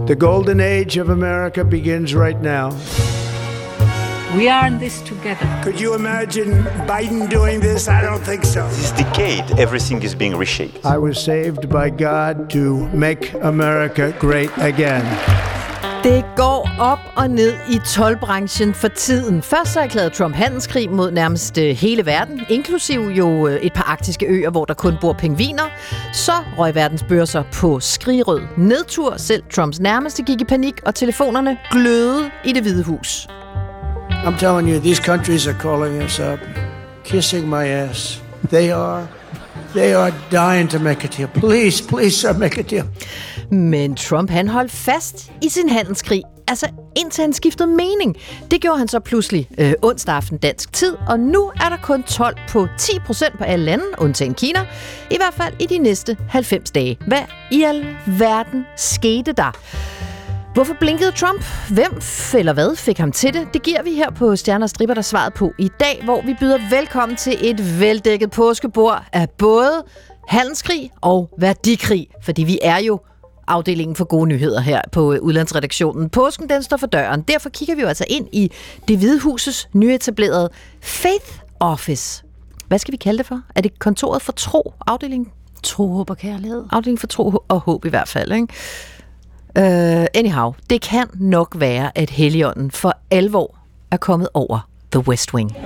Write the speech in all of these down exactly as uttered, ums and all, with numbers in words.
The golden age of America begins right now. We are in this together. Could you imagine Biden doing this? I don't think so. This decade, everything is being reshaped. I was saved by God to make America great again. Det går op og ned i tolvbranchen for tiden. Først så erklærede Trump handelskrig mod nærmest hele verden, inklusiv jo et par arktiske øer, hvor der kun bor pingviner. Så røg verdens børser på skrigrød nedtur. Selv Trumps nærmeste gik i panik, og telefonerne glødede i Det Hvide Hus. I'm telling you, these countries are calling us up, kissing my ass. They are. They are dying to make a deal. Please, please, sir, make a deal. Men Trump, han holdt fast i sin handelskrig, altså indtil han skiftede mening. Det gjorde han så pludselig øh, onsdag aften dansk tid, og nu er der kun told på ti procent på alle lande, undtagen Kina, i hvert fald i de næste halvfems dage. Hvad i alverden skete der? Hvorfor blinkede Trump? Hvem eller hvad fik ham til det? Det giver vi her på Stjerner og Stripper, der svaret på i dag, hvor vi byder velkommen til et veldækket påskebord af både handelskrig og værdikrig, fordi vi er jo afdelingen for gode nyheder her på udlandsredaktionen. Påsken, den står for døren. Derfor kigger vi jo altså ind i Det Hvide Husets nyetablerede Faith Office. Hvad skal vi kalde det for? Er det kontoret for tro? Afdelingen? Tro, håb og kærlighed. Afdelingen for tro og håb i hvert fald, ikke? Uh, anyhow, det kan nok være, at Helligånden for alvor er kommet over The West Wing.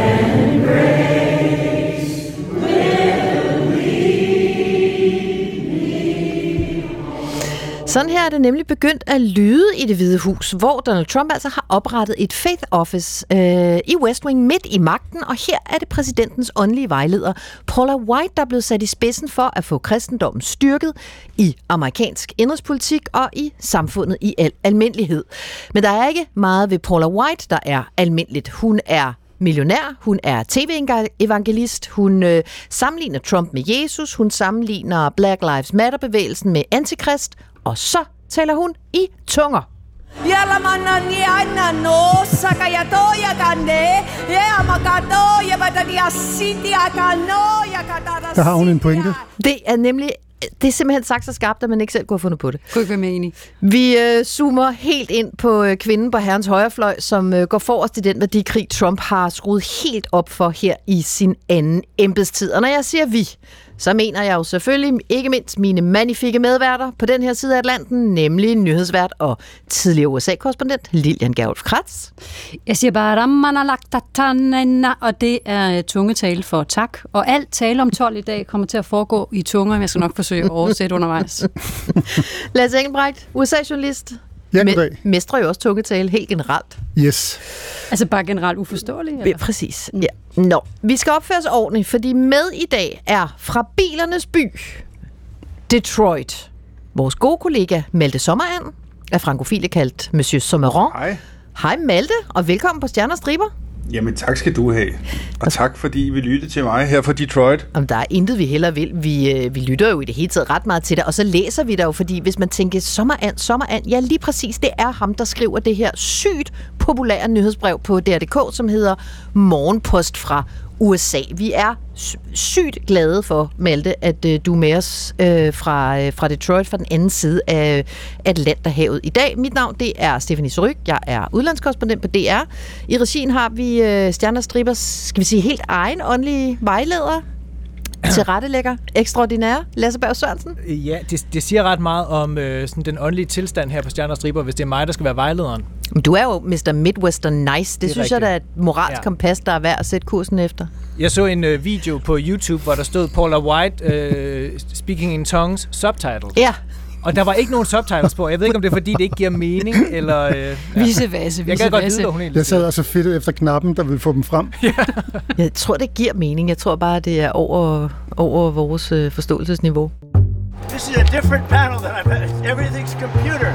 Sådan her er det nemlig begyndt at lyde i Det Hvide Hus, hvor Donald Trump altså har oprettet et Faith Office øh, i West Wing midt i magten, og her er det præsidentens åndelige vejleder, Paula White, der er blevet sat i spidsen for at få kristendommen styrket i amerikansk indenrigspolitik og i samfundet i al almindelighed. Men der er ikke meget ved Paula White, der er almindeligt. Hun er millionær, hun er tv-evangelist, hun øh, sammenligner Trump med Jesus, hun sammenligner Black Lives Matter-bevægelsen med Antikrist, og så taler hun i tunger. Der har hun en pointe. Det er nemlig Det er simpelthen sagt så skarpt, at man ikke selv kunne have fundet på det. Kunne ikke være med enig. Vi øh, zoomer helt ind på øh, kvinden på herrens højrefløj, som øh, går forrest i den værdikrig, Trump har skruet helt op for her i sin anden embedstid. Og når jeg siger vi, så mener jeg jo selvfølgelig ikke mindst mine magnifikke medværter på den her side af Atlanten, nemlig nyhedsvært og tidligere U S A-korrespondent Lilian Gerulf Kratz. Jeg siger bare rammanalaktatanana, og det er tungetale for tak. Og alt tale om tolv i dag kommer til at foregå i tunger, men jeg skal nok forsøge at oversætte undervejs. Lasse Engelbrecht, U S A-journalist. Ja, goddag. Mestrer jo også tungetale helt generelt. Yes. Altså bare generelt uforståeligt? Eller? Ja, præcis. Ja. Nå, vi skal opføre os ordentligt, fordi med i dag er fra bilernes by, Detroit. Vores gode kollega Malte Sommerand er frankofile kaldt Monsieur Sommeron. Hej. Hej Malte, og velkommen på Stjerner og Striber. Jamen tak skal du have. Og tak fordi I vil lytte til mig her fra Detroit. Om der er intet vi heller vil. Vi, øh, vi lytter jo i det hele taget ret meget til dig, og så læser vi dig jo, fordi hvis man tænker Sommerand, Sommerand, ja lige præcis, det er ham, der skriver det her sygt populære nyhedsbrev på D R punktum d k, som hedder Morgenpost fra U S A. Vi er sygt glade for, Malte, at øh, du er med os øh, fra, øh, fra Detroit, fra den anden side af Atlanterhavet i dag. Mit navn, det er Stephanie Suryk. Jeg er udlandskorrespondent på D R. I regien har vi øh, Stjerner Stribers, skal vi sige, helt egen åndelige vejleder, tilrettelægger, ekstraordinære, Lasse Berg Sørensen. Ja, det, det siger ret meget om øh, sådan den åndelige tilstand her på Stjerner Striber, hvis det er mig, der skal være vejlederen. Du er jo mister Midwestern Nice. Det, det synes rigtigt. Jeg, der er et moralsk ja. kompas, der er værd at sætte kursen efter. Jeg så en øh, video på YouTube, hvor der stod Paula White øh, speaking in tongues subtitles. Ja. Og der var ikke nogen subtitles på. Jeg ved ikke, om det er, fordi det ikke giver mening, eller... Øh, ja. Vise vasse, Jeg kan godt vide, hvad hun egentlig Jeg sad altså fedt efter knappen, der vil få dem frem. Ja. Jeg tror, det giver mening. Jeg tror bare, det er over, over vores øh, forståelsesniveau. This is a different panel than I've had. Everything's computer.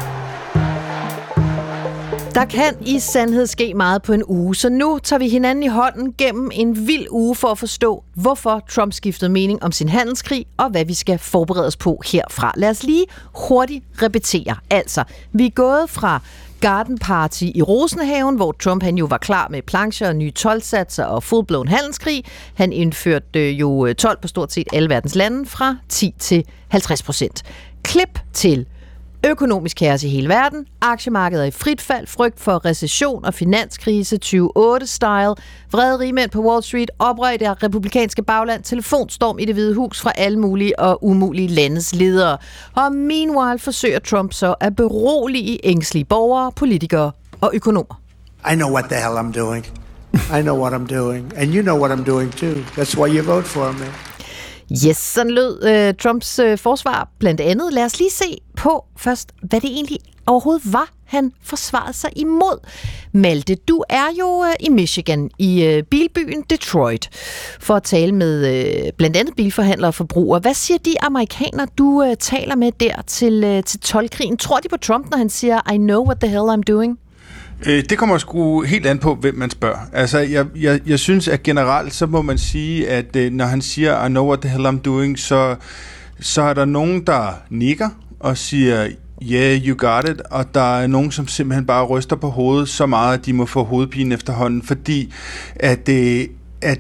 Der kan i sandhed ske meget på en uge, så nu tager vi hinanden i hånden gennem en vild uge for at forstå, hvorfor Trump skiftede mening om sin handelskrig, og hvad vi skal forberede os på herfra. Lad os lige hurtigt repetere. Altså, vi er gået fra Garden Party i Rosenhaven, hvor Trump han jo var klar med plancher og nye toldsatser og full-blown handelskrig. Han indførte jo told på stort set alle verdens lande fra ti til halvtreds procent. Klip til Økonomisk kaos i hele verden, aktiemarkedet er i frit fald, frygt for recession og finanskrise tyve otte-style, vrede rigmænd på Wall Street, oprør i det republikanske bagland, telefonstorm i Det Hvide Hus fra alle mulige og umulige landes ledere. Og meanwhile forsøger Trump så at berolige ængstlige borgere, politikere og økonomer. I know what the hell I'm doing. I know what I'm doing. And you know what I'm doing too. That's why you vote for me. Yes, sådan lød øh, Trumps øh, forsvar blandt andet. Lad os lige se på først, hvad det egentlig overhovedet var, han forsvarede sig imod. Malte, du er jo øh, i Michigan, i øh, bilbyen Detroit, for at tale med øh, blandt andet bilforhandlere og forbrugere. Hvad siger de amerikanere, du øh, taler med der til, øh, til toldkrigen? Tror de på Trump, når han siger, I know what the hell I'm doing? Det kommer sgu helt an på, hvem man spørger. Altså, jeg, jeg, jeg synes, at generelt, så må man sige, at når han siger, I know what the hell I'm doing, så, så er der nogen, der nikker og siger, yeah, you got it, og der er nogen, som simpelthen bare ryster på hovedet så meget, at de må få hovedpine efterhånden, fordi at, at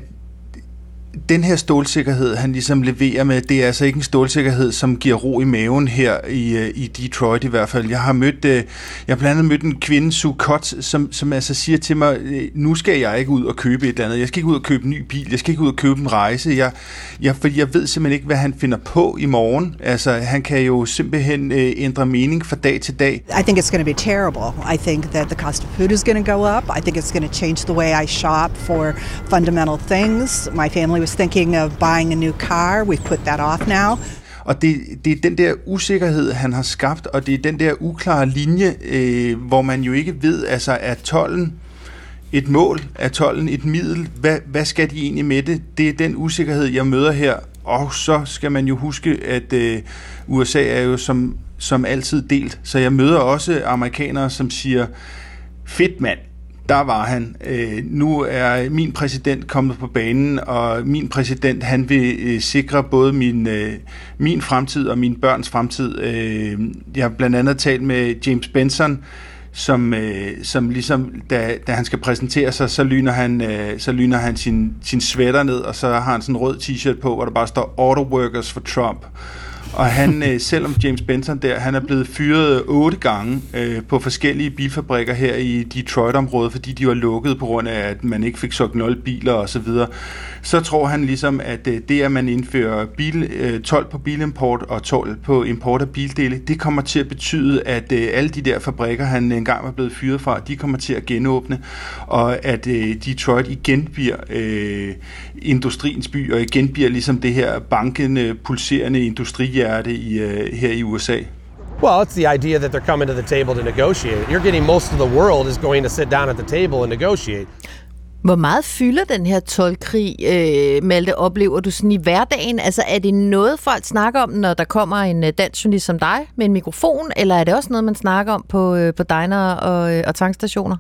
den her stålsikkerhed, han ligesom leverer med, det er altså ikke en stålsikkerhed, som giver ro i maven her i, i Detroit i hvert fald. Jeg har mødt, jeg har blandt andet mødt en kvinde, Sue Cott, som, som altså siger til mig, nu skal jeg ikke ud og købe et eller andet. Jeg skal ikke ud og købe en ny bil. Jeg skal ikke ud og købe en rejse. Jeg, jeg, fordi jeg ved simpelthen ikke, hvad han finder på i morgen. Altså, han kan jo simpelthen uh, ændre mening fra dag til dag. I think it's going to be terrible. I think that the cost of food is going to go up. I think it's going to change the way I shop for fundamental things. My family was thinking of buying a new car. We've put that off now. Og det, det er den der usikkerhed, han har skabt, og det er den der uklare linje, øh, hvor man jo ikke ved, altså er tolden et mål, er tolden et middel, hvad, hvad skal de egentlig med det? Det er den usikkerhed, jeg møder her, og så skal man jo huske, at øh, U S A er jo som, som altid delt, så jeg møder også amerikanere, som siger, fedt mand, der var han. Øh, nu er min præsident kommet på banen, og min præsident, han vil øh, sikre både min, øh, min fremtid og mine børns fremtid. Øh, jeg har blandt andet talt med James Benson, som, øh, som ligesom, da, da han skal præsentere sig, så lyner han, øh, så lyner han sin, sin sweater ned, og så har han sådan en rød t-shirt på, hvor der bare står Auto Workers for Trump. Og han, selvom James Benson der, han er blevet fyret otte gange øh, på forskellige bilfabrikker her i Detroit-området, fordi de var lukket på grund af, at man ikke fik solgt nul biler og så videre. Så tror han ligesom, at øh, det, at man indfører bil, øh, told på bilimport og told på import af bildele, det kommer til at betyde, at øh, alle de der fabrikker, han engang var blevet fyret fra, de kommer til at genåbne, og at øh, Detroit igen bliver øh, industriens by, og igen bliver ligesom det her bankende, pulserende industri I, uh, her i U S A. Well, it's the idea that they're coming to the table to negotiate. You're getting most of the world is going to sit down at the table and negotiate. Hvor meget fylder den her toldkrig, øh, Malte, oplever du sådan i hverdagen? Altså, er det noget, folk snakker om, når der kommer en dansk journalist som dig med en mikrofon, eller er det også noget, man snakker om på, øh, på diner og, øh, og tankstationer?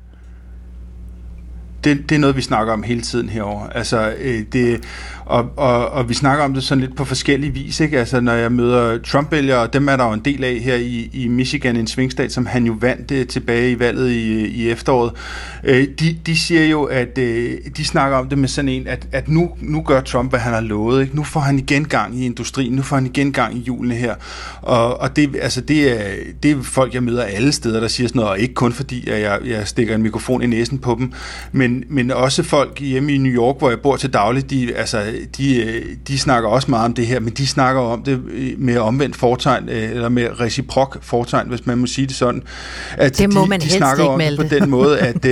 Det, det er noget, vi snakker om hele tiden herover. Altså, øh, det, og, og, og vi snakker om det sådan lidt på forskellige vis, ikke? Altså, når jeg møder Trump-vælgere, dem er der jo en del af her i, i Michigan, en svingstat, som han jo vandt øh, tilbage i valget i, i efteråret. Øh, de, de siger jo, at øh, de snakker om det med sådan en, at, at nu, nu gør Trump, hvad han har lovet, ikke? Nu får han igen gang i industrien, nu får han igen gang i hjulene her. Og, og det, altså, det, er, det er folk, jeg møder alle steder, der siger sådan noget, og ikke kun fordi, at jeg, jeg stikker en mikrofon i næsen på dem, men Men, men også folk hjemme i New York, hvor jeg bor til daglig, de, altså, de, de snakker også meget om det her, men de snakker om det med omvendt fortegn, eller med reciprok fortegn, hvis man må sige det sådan. At det må de, man de helst snakker ikke, om Malte. det på den måde, at...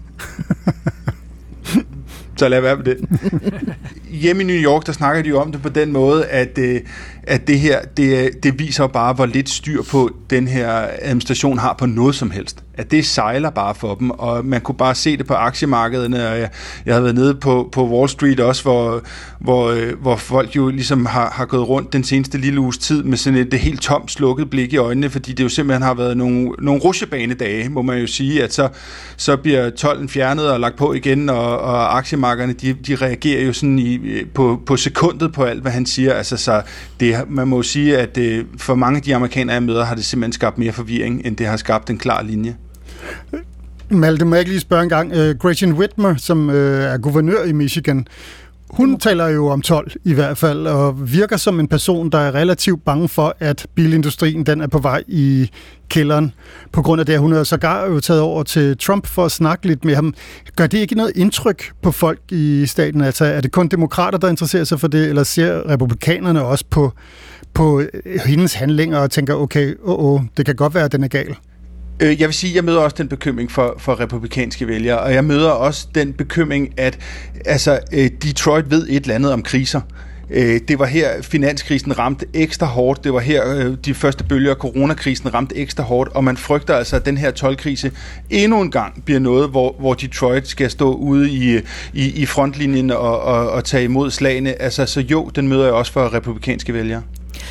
så lad være med det. Hjemme i New York, der snakker de jo om det på den måde, at, at det her, det, det viser bare, hvor lidt styr på den her administration har på noget som helst. At det sejler bare for dem, og man kunne bare se det på aktiemarkederne, og jeg, jeg havde været nede på, på Wall Street også, hvor, hvor, hvor folk jo ligesom har, har gået rundt den seneste lille uges tid med sådan et det helt tomt slukket blik i øjnene, fordi det jo simpelthen har været nogle, nogle rutsjebanedage, må man jo sige, at så, så bliver tolden fjernet og lagt på igen, og, og aktiemarkederne, de, de reagerer jo sådan i, på, på sekundet på alt, hvad han siger. Altså, så det, man må jo sige, at det, for mange af de amerikanere, jeg møder, har det simpelthen skabt mere forvirring, end det har skabt en klar linje. Malte, må jeg ikke lige spørge en gang. Uh, Gretchen Whitmer, som uh, er guvernør i Michigan, Hun taler jo om tolv i hvert fald, og virker som en person, der er relativt bange for, at bilindustrien den er på vej i kælderen. På grund af det, hun er sågar jo taget over til Trump for at snakke lidt med ham. Gør det ikke noget indtryk på folk i staten? Altså, er det kun demokrater, der interesserer sig for det, eller ser republikanerne også på, på hendes handlinger og tænker, okay, åh, åh, det kan godt være, at den er gal? Jeg vil sige, at jeg møder også den bekymring for, for republikanske vælgere, og jeg møder også den bekymring, at altså, Detroit ved et eller andet om kriser. Det var her, finanskrisen ramte ekstra hårdt. Det var her, de første bølger af coronakrisen ramte ekstra hårdt, og man frygter altså, at den her toldkrise endnu en gang bliver noget, hvor, hvor Detroit skal stå ude i, i, i frontlinjen og, og, og tage imod slagene. Altså, så jo, den møder jeg også for republikanske vælgere.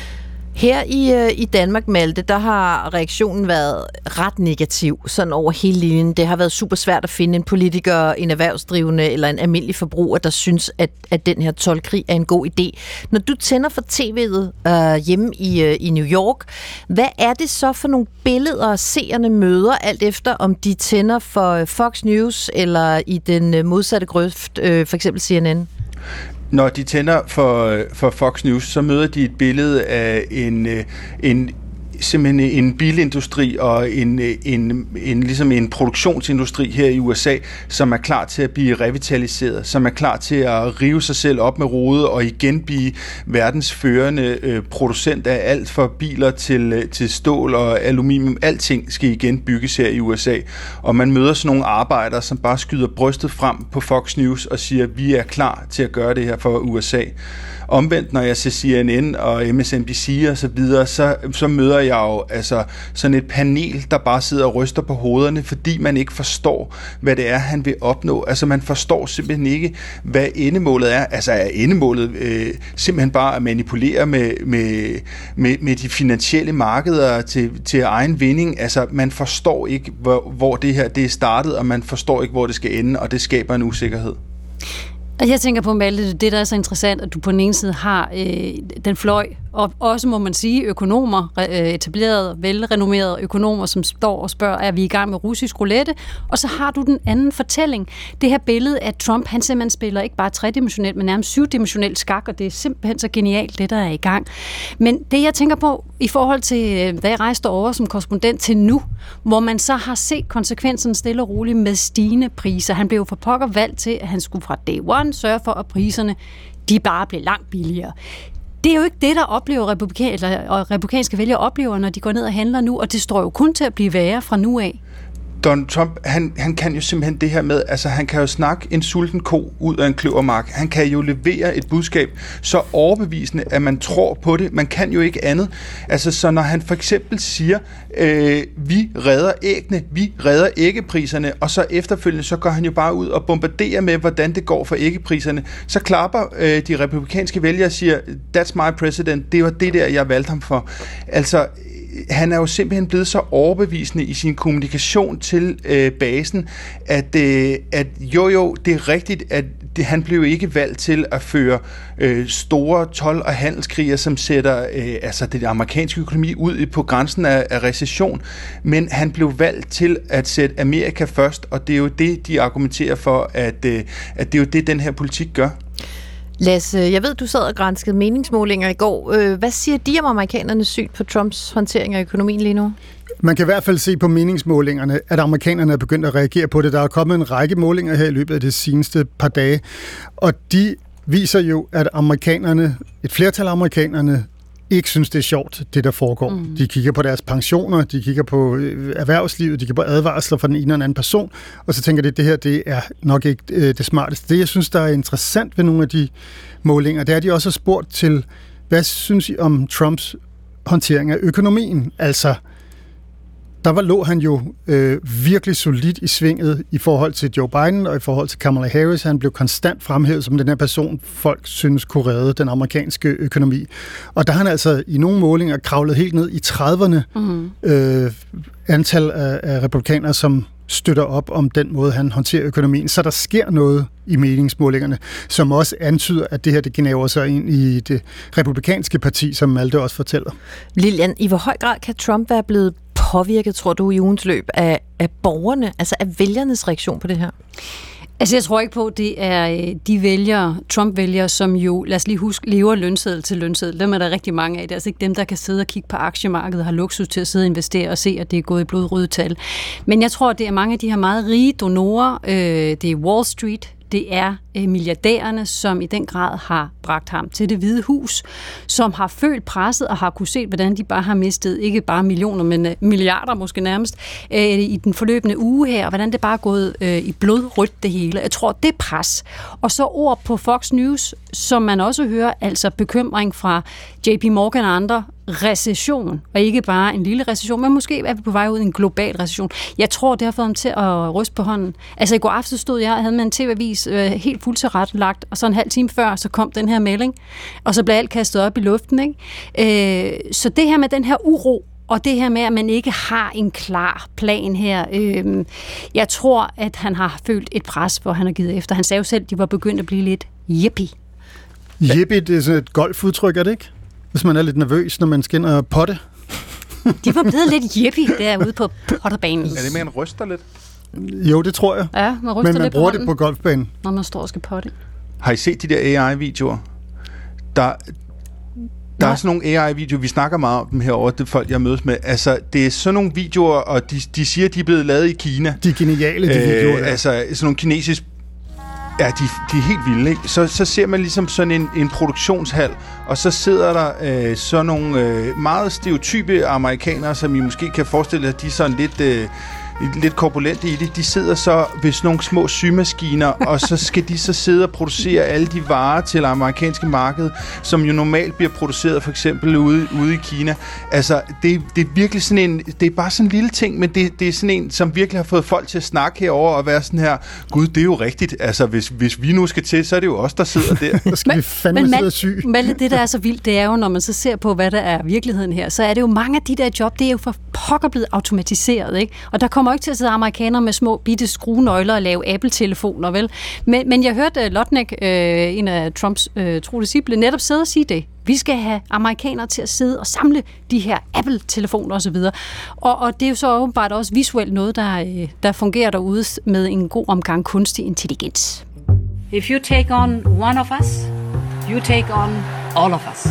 Her i, i Danmark, Malte, der har reaktionen været ret negativ, sådan over hele linjen. Det har været super svært at finde en politiker, en erhvervsdrivende eller en almindelig forbruger, der synes, at, at den her toldkrig er en god idé. Når du tænder for tv'et øh, hjemme i, øh, i New York, hvad er det så for nogle billeder, seerne møder, alt efter om de tænder for Fox News eller i den modsatte grøft, øh, for eksempel C N N? Når de tænder for, for Fox News, så møder de et billede af en, en simpelthen en bilindustri og en, en, en, ligesom en produktionsindustri her i U S A, som er klar til at blive revitaliseret, som er klar til at rive sig selv op med rode og igen blive verdens førende øh, producent af alt fra biler til, til stål og aluminium. Alting skal igen bygges her i U S A. Og man møder sådan nogle arbejdere, som bare skyder brystet frem på Fox News og siger, at vi er klar til at gøre det her for U S A. Omvendt, når jeg ser C N N og M S N B C og så videre, så, så møder jeg jo altså sådan et panel, der bare sidder og ryster på hovederne, fordi man ikke forstår, hvad det er, han vil opnå. Altså man forstår simpelthen ikke, hvad endemålet er. Altså er endemålet øh, simpelthen bare at manipulere med, med, med, med de finansielle markeder til, til egen vinding. Altså man forstår ikke, hvor, hvor det her det er startet, og man forstår ikke, hvor det skal ende, og det skaber en usikkerhed. Og jeg tænker på, Malte, det der er så interessant, at du på den ene side har øh, den fløj, og også må man sige økonomer, øh, etablerede, velrenommerede økonomer, som står og spørger, er vi i gang med russisk roulette? Og så har du den anden fortælling. Det her billede af Trump, han simpelthen spiller ikke bare tredimensionelt, men nærmest syvdimensionelt skak, og det er simpelthen så genialt, det der er i gang. Men det jeg tænker på, i forhold til, da jeg rejste over som korrespondent til nu, hvor man så har set konsekvensen stille og roligt med stigende priser. Han blev for pokker valgt til, at han skulle fra day one sørge for, at priserne de bare blev langt billigere. Det er jo ikke det, der oplever republikan- eller republikanske vælgere oplever, når de går ned og handler nu, og det står jo kun til at blive værre fra nu af. Donald Trump, han, han kan jo simpelthen det her med, altså han kan jo snakke en sulten ko ud af en kløvermark. Han kan jo levere et budskab så overbevisende, at man tror på det. Man kan jo ikke andet. Altså så når han for eksempel siger, øh, vi redder æggene, vi redder æggepriserne, og så efterfølgende, så går han jo bare ud og bombarderer med, hvordan det går for æggepriserne. Så klapper øh, de republikanske vælgere og siger, that's my president, det var det der, jeg valgte ham for. Altså han er jo simpelthen blevet så overbevisende i sin kommunikation til øh, basen, at, øh, at jo jo, det er rigtigt, at det, han blev ikke valgt til at føre øh, store told- og handelskriger, som sætter øh, altså det amerikanske økonomi ud på grænsen af, af recession, men han blev valgt til at sætte Amerika først, og det er jo det, de argumenterer for, at, øh, at det er jo det, den her politik gør. Lasse, jeg ved, du sad og granskede meningsmålinger i går. Hvad siger de om amerikanernes syn på Trumps håndtering af økonomien lige nu? Man kan i hvert fald se på meningsmålingerne, at amerikanerne er begyndt at reagere på det. Der er kommet en række målinger her i løbet af de seneste par dage, og de viser jo, at amerikanerne, et flertal af amerikanerne, ikke synes, det er sjovt, det der foregår. Mm. De kigger på deres pensioner, de kigger på erhvervslivet, de kigger på advarsler fra den ene eller anden person, og så tænker de, at det her det er nok ikke øh, det smarteste. Det, jeg synes, der er interessant ved nogle af de målinger, det er, at de også har spurgt til, hvad synes I om Trumps håndtering af økonomien? Altså, der var, lå han jo øh, virkelig solidt i svinget i forhold til Joe Biden og i forhold til Kamala Harris. Han blev konstant fremhævet som den her person, folk synes kunne redde den amerikanske økonomi. Og der har han altså i nogle målinger kravlet helt ned i trediverne mm-hmm. øh, antal af, af republikanere, som støtter op om den måde, han håndterer økonomien. Så der sker noget i meningsmålingerne, som også antyder, at det her det gnæver sig ind i det republikanske parti, som Malte også fortæller. Lilian, i hvor høj grad kan Trump være blevet påvirket, tror du, i ugens løb af, af borgerne, altså af vælgernes reaktion på det her? Altså, jeg tror ikke på, det er de vælgere, Trump-vælgere, som jo, lad os lige huske, lever lønseddel til lønseddel. Dem er der rigtig mange af. Det er altså ikke dem, der kan sidde og kigge på aktiemarkedet og har luksus til at sidde og investere og se, at det er gået i blodrøde tal. Men jeg tror, det er mange af de her meget rige donorer. Øh, det er Wall Street. Det er øh, milliardærerne, som i den grad har bragt ham til Det Hvide Hus, som har følt presset og har kunne se, hvordan de bare har mistet ikke bare millioner, men øh, milliarder måske nærmest, øh, i den forløbende uge her, og hvordan det bare er gået øh, i blodrødt det hele. Jeg tror, det er pres. Og så ord på Fox News, som man også hører, altså bekymring fra J P Morgan og andre, recession, og ikke bare en lille recession, men måske er vi på vej ud i en global recession. Jeg tror, det har fået ham til at ryste på hånden. Altså i går aften stod jeg og havde med en tv-avis øh, helt fuldt tilrettelagt, og så en halv time før, så kom den her melding, og så blev alt kastet op i luften. Ikke? Øh, så det her med den her uro, og det her med, at man ikke har en klar plan her. Øh, jeg tror, at han har følt et pres, hvor han har givet efter. Han sagde jo selv, at de var begyndt at blive lidt yippie. Yippie, det er sådan et golfudtryk, er det ikke? Hvis man er lidt nervøs, når man skal ind og potte. De var blevet lidt yippie derude på potterbanen. Er det med, man ryster lidt? Jo, det tror jeg. Ja, man ryster Men man lidt bruger på det på golfbanen. Når man står og skal potte. Har I set de der A I-videoer? Der, der er sådan nogle A I-videoer, vi snakker meget om dem herovre, det folk, jeg mødes med. Altså, det er sådan nogle videoer, og de, de siger, de er blevet lavet i Kina. De er geniale, de øh, videoer. Altså, sådan nogle kinesiske. Ja, de, de er helt vilde, ikke? Så, så ser man ligesom sådan en, en produktionshal, og så sidder der øh, sådan nogle øh, meget stereotype amerikanere, som I måske kan forestille jer, de er sådan lidt... Øh, lidt korpulente i det, de sidder så ved sådan nogle små symaskiner, og så skal de så sidde og producere alle de varer til det amerikanske marked, som jo normalt bliver produceret for eksempel ude, ude i Kina. Altså, det, det er virkelig sådan en, det er bare sådan en lille ting, men det, det er sådan en, som virkelig har fået folk til at snakke herover og være sådan her, gud, det er jo rigtigt. Altså, hvis, hvis vi nu skal til, så er det jo os, der sidder der. Så skal men, vi fandme men, sidde og syg. Men det, der er så vildt, det er jo, når man så ser på, hvad der er virkeligheden her, så er det jo mange af de der job, det er jo for pokker blevet automatiseret, ikke? Og der kommer ikke til at sidde amerikanere med små bitte skruenøgler og lave Apple-telefoner, vel? Men, men jeg hørte uh, Lotnick, uh, en af Trumps uh, tro disciple, netop sidde og sige det. Vi skal have amerikanere til at sidde og samle de her Apple-telefoner osv. Og, og det er jo så åbenbart også visuelt noget, der, uh, der fungerer derude med en god omgang kunstig intelligens. If you take on one of us, you take on all of us.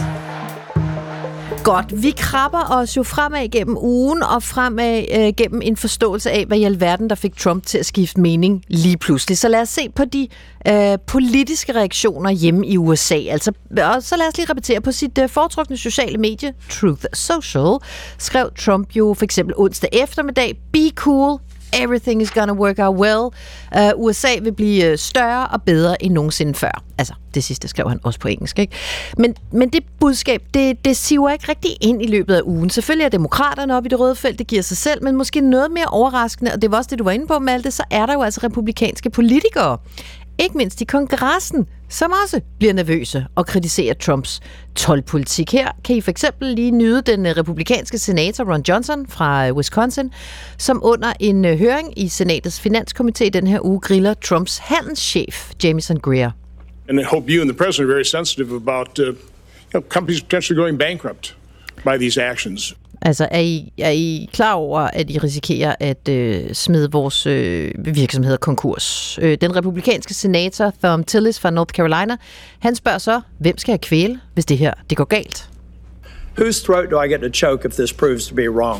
Godt, vi krabber os jo fremad gennem ugen og fremad øh, gennem en forståelse af, hvad i alverden, der fik Trump til at skifte mening lige pludselig. Så lad os se på de øh, politiske reaktioner hjemme i U S A. Altså, og så lad os lige repetere på sit øh, foretrukne sociale medie, Truth Social, skrev Trump jo for eksempel onsdag eftermiddag, be cool, everything is gonna work out well. Uh, U S A vil blive større og bedre end nogensinde før. Altså, det sidste skrev han også på engelsk, ikke? Men, men det budskab, det, det siver ikke rigtig ind i løbet af ugen. Selvfølgelig er demokraterne oppe i det røde felt, det giver sig selv, men måske noget mere overraskende, og det var også det, du var inde på, Malte, så er der jo altså republikanske politikere, ikke mindst i kongressen, som også bliver nervøse og kritiserer Trumps toldpolitik. Her kan I for eksempel lige nyde den republikanske senator Ron Johnson fra Wisconsin, som under en høring i senatets finanskomité den her uge griller Trumps handelschef, Jamieson Greer. And I hope you and the president are very sensitive about uh, you know, companies potentially going bankrupt by these actions. Altså, er I, er I klar over, at I risikerer at øh, smide vores øh, virksomheder konkurs? Øh, den republikanske senator Thom Tillis fra North Carolina, han spørger så, hvem skal have kvæle, hvis det her det går galt? Whose throat do I get to choke if this proves to be wrong?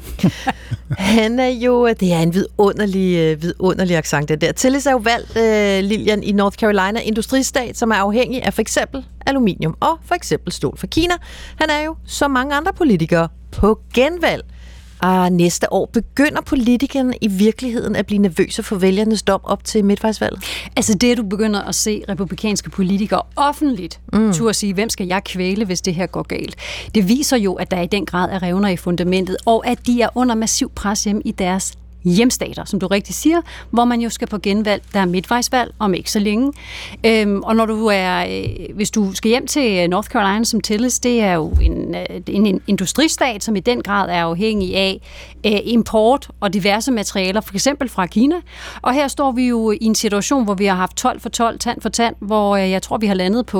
Han er jo, det er en vidunderlig, vidunderlig accent, det der. Tillis er jo valgt, øh, Lilian, i North Carolina, industristat, som er afhængig af for eksempel aluminium og for eksempel stål fra Kina. Han er jo, som mange andre politikere, på genvalg. Og næste år begynder politikerne i virkeligheden at blive nervøse for vælgernes dom op til midtvejsvalget. Altså det, du begynder at se republikanske politikere offentligt mm. turde sige, hvem skal jeg kvæle, hvis det her går galt. Det viser jo, at der i den grad er revner i fundamentet, og at de er under massiv pres hjemme i deres hjemstater, som du rigtig siger, hvor man jo skal på genvalg. Der er midtvejsvalg om ikke så længe. Øhm, og når du er, øh, hvis du skal hjem til North Carolina som Tillis, det er jo en, øh, en, en industristat, som i den grad er afhængig af øh, import og diverse materialer, for eksempel fra Kina. Og her står vi jo i en situation, hvor vi har haft tolv for tolv, tand for tand, hvor øh, jeg tror, vi har landet på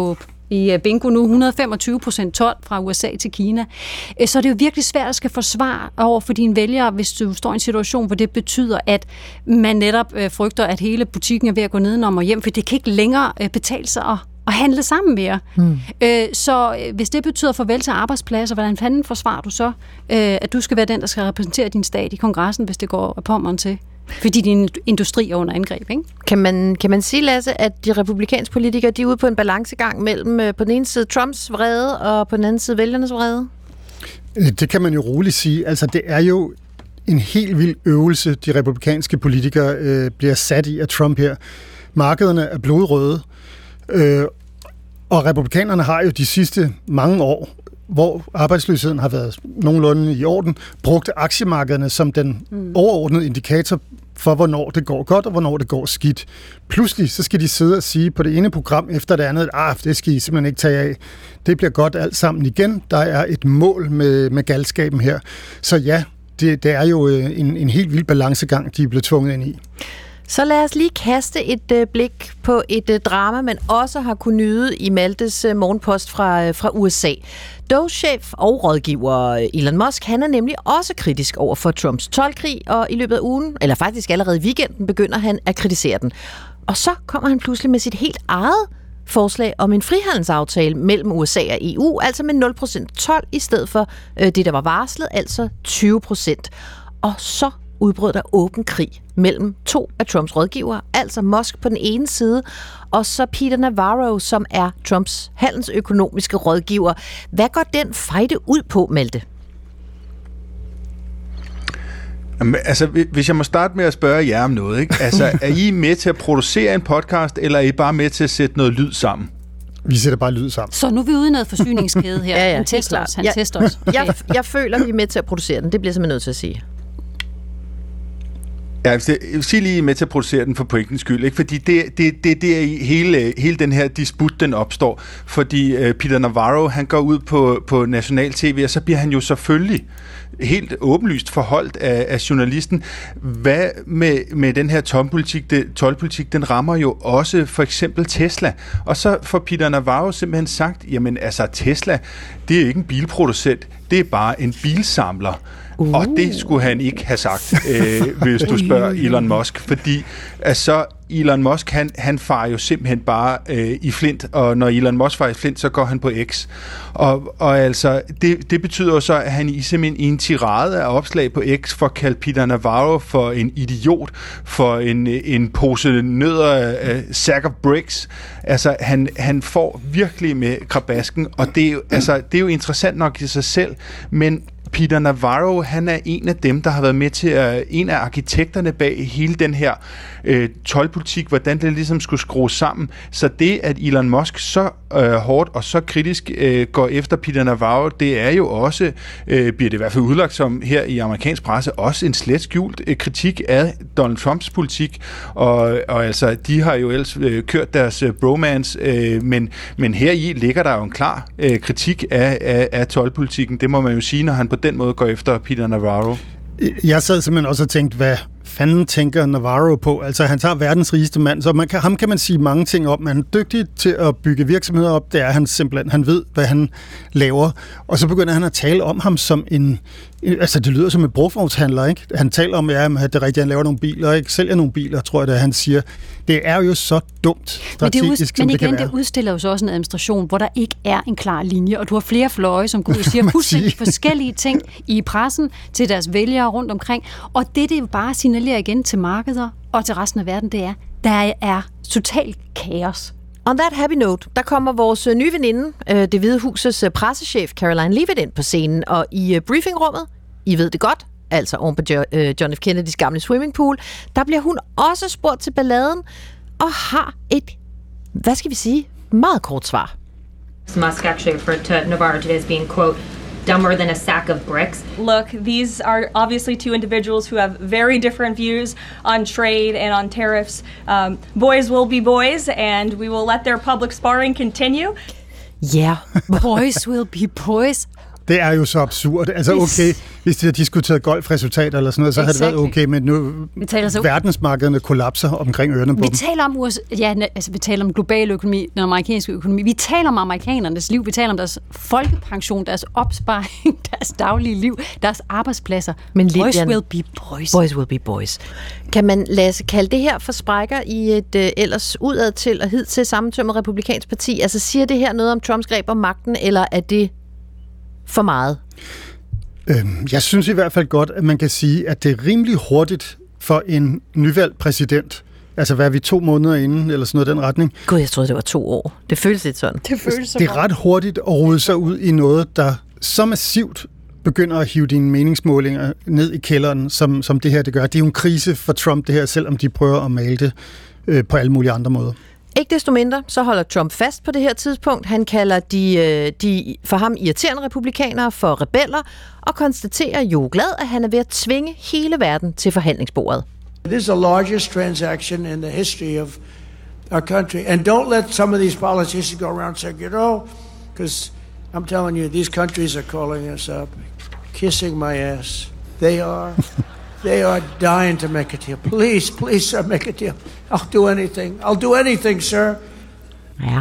i bingo nu, et hundrede og femogtyve procent told fra U S A til Kina. Så det er jo virkelig svært at skal forsvare over for dine vælgere, hvis du står i en situation, hvor det betyder, at man netop frygter, at hele butikken er ved at gå nedenom og hjem, for det kan ikke længere betale sig at at handle sammen mere. Mm. Så hvis det betyder farvel til arbejdspladser, hvordan fanden forsvarer du så, at du skal være den, der skal repræsentere din stat i kongressen, hvis det går Pommern til? Fordi din industri er under angreb, ikke? Kan man, kan man sige, Lasse, at de republikanske politikere, de er ude på en balancegang mellem på den ene side Trumps vrede, og på den anden side vælgernes vrede? Det kan man jo roligt sige. Altså, det er jo en helt vild øvelse, de republikanske politikere øh, bliver sat i af Trump her. Markederne er blodrøde, øh, og republikanerne har jo de sidste mange år, hvor arbejdsløsheden har været nogenlunde i orden, brugt aktiemarkederne som den mm. overordnede indikator for, hvornår det går godt og hvornår det går skidt. Pludselig så skal de sidde og sige på det ene program efter det andet, at ah, det skal I simpelthen ikke tage af. Det bliver godt alt sammen igen. Der er et mål med, med galskaben her. Så ja, det, det er jo en, en helt vild balancegang, de er blevet tvunget ind i. Så lad os lige kaste et øh, blik på et øh, drama, man også har kunnet nyde i Maltes øh, morgenpost fra, øh, fra U S A. Doge-chef og rådgiver Elon Musk, han er nemlig også kritisk over for Trumps toldkrig, og i løbet af ugen, eller faktisk allerede i weekenden, begynder han at kritisere den. Og så kommer han pludselig med sit helt eget forslag om en frihandelsaftale mellem U S A og E U, altså med nul procent told i stedet for øh, det, der var varslet, altså tyve procent. Og så udbrød der åben krig mellem to af Trumps rådgivere, altså Musk på den ene side, og så Peter Navarro, som er Trumps handelsøkonomiske rådgiver. Hvad går den fejde ud på, Malte? Altså, hvis jeg må starte med at spørge jer om noget, ikke? Altså, er I med til at producere en podcast, eller er I bare med til at sætte noget lyd sammen? Vi sætter bare lyd sammen. Så nu er vi ude i noget forsyningskæde her. ja, ja, han tester os. Han jeg, tester os. Okay. Jeg, jeg føler, vi er med til at producere den. Det bliver simpelthen nødt til at sige. Ja, jeg vil sige lige med til at producere den for pointens skyld, ikke? Fordi det, det, det, det er i hele, hele den her disput, den opstår. Fordi uh, Peter Navarro, han går ud på, på national tv, og så bliver han jo selvfølgelig helt åbenlyst forholdt af, af journalisten. Hvad med, med den her toldpolitik, det, toldpolitik, den rammer jo også for eksempel Tesla. Og så får Peter Navarro simpelthen sagt, jamen altså Tesla, det er ikke en bilproducent, det er bare en bilsamler. Uh. Og det skulle han ikke have sagt, øh, hvis du spørger Elon Musk, fordi altså, Elon Musk, han, han farer jo simpelthen bare øh, i flint, og når Elon Musk farer i flint, så går han på X. Og, og altså, det, det betyder jo så, at han i simpelthen i en tirade af opslag på X får kaldt Peter Navarro for en idiot, for en, en pose nødder, uh, sack of bricks. Altså, han, han får virkelig med krabasken, og det er, jo, altså, det er jo interessant nok i sig selv, men Peter Navarro, han er en af dem, der har været med til at, en af arkitekterne bag hele den her øh, toldpolitik, hvordan det ligesom skulle skrues sammen. Så det, at Elon Musk så øh, hårdt og så kritisk øh, går efter Peter Navarro, det er jo også, øh, bliver det i hvert fald udlagt som her i amerikansk presse, også en slet skjult øh, kritik af Donald Trumps politik. Og, og altså, de har jo ellers øh, kørt deres øh, bromance, øh, men, men heri ligger der jo en klar øh, kritik af, af, af toldpolitikken. Det må man jo sige, når han på den måde går efter Peter Navarro. Jeg sad simpelthen også og tænkte, hvad fanden tænker Navarro på? Altså, han tager verdens rigeste mand, så man kan, ham kan man sige mange ting om. Han er dygtig til at bygge virksomheder op. Det er han simpelthen. Han ved, hvad han laver. Og så begynder han at tale om ham som en... Altså, det lyder som en brugtvognshandler, ikke? Han taler om, ja, at det er rigtigt, han laver nogle biler, ikke? Sælger nogle biler, tror jeg, det han siger. Det er jo så dumt strategisk, men det ud, som men igen, det kan være. det udstiller jo så også en administration, hvor der ikke er en klar linje, og du har flere fløje, som går ud og siger fuldstændig forskellige ting i pressen til deres vælgere rundt omkring. Og det, det bare signalerer igen til markeder og til resten af verden, det er, der er totalt kaos. On that happy note, der kommer vores nye veninde, Det Hvide Husets pressechef Caroline Leavitt ind på scenen, og i briefingrummet, I ved det godt, altså oven på John F. Kennedys gamle swimmingpool, der bliver hun også spurgt til balladen, og har et, hvad skal vi sige, meget kort svar. Musk actually referred to Navarro today as being, quote, dumber than a sack of bricks. Look, these are obviously two individuals who have very different views on trade and on tariffs. Um, boys will be boys, and we will let their public sparring continue. Yeah. Boys will be boys. Det er jo så absurd. Altså okay, hvis de har diskuteret golfresultater eller sådan noget, så exactly. havde det været okay, men nu så... verdensmarkederne kollapser omkring ørerne på vi dem. Taler om U S A, ja, altså, vi taler om global økonomi, den amerikanske økonomi. Vi taler om amerikanernes liv, vi taler om deres folkepension, deres opsparing, deres daglige liv, deres arbejdspladser. Men boys Lilian, will be boys. Boys will be boys. Kan man Lasse, kalde det her for sprækker i et øh, ellers udad til og hidtil sammentømmet republikansk parti? Altså siger det her noget om Trumps greb om magten, eller er det for meget? Øhm, jeg synes i hvert fald godt, at man kan sige, at det er rimelig hurtigt for en nyvalgt præsident. Altså, hvad er vi to måneder inden, eller sådan noget i den retning? Gud, jeg troede, det var to år. Det føles lidt sådan. Det føles så Det er ret hurtigt at rode sig ud i noget, der så massivt begynder at hive dine meningsmålinger ned i kælderen, som, som det her det gør. Det er jo en krise for Trump, det her, selvom de prøver at male det øh, på alle mulige andre måder. Ikke desto mindre, så holder Trump fast på det her tidspunkt. Han kalder de, de for ham irriterende republikanere for rebeller, og konstaterer jo glad, at han er ved at tvinge hele verden til forhandlingsbordet. It is the largest transaction in the history of our country. And don't let some of these politicians go around saying, you know, because I'm telling you, these countries are calling us up, kissing my ass. They are... They are dying to make a deal. Please, please, sir, make a deal. I'll do anything. I'll do anything, sir. Ja.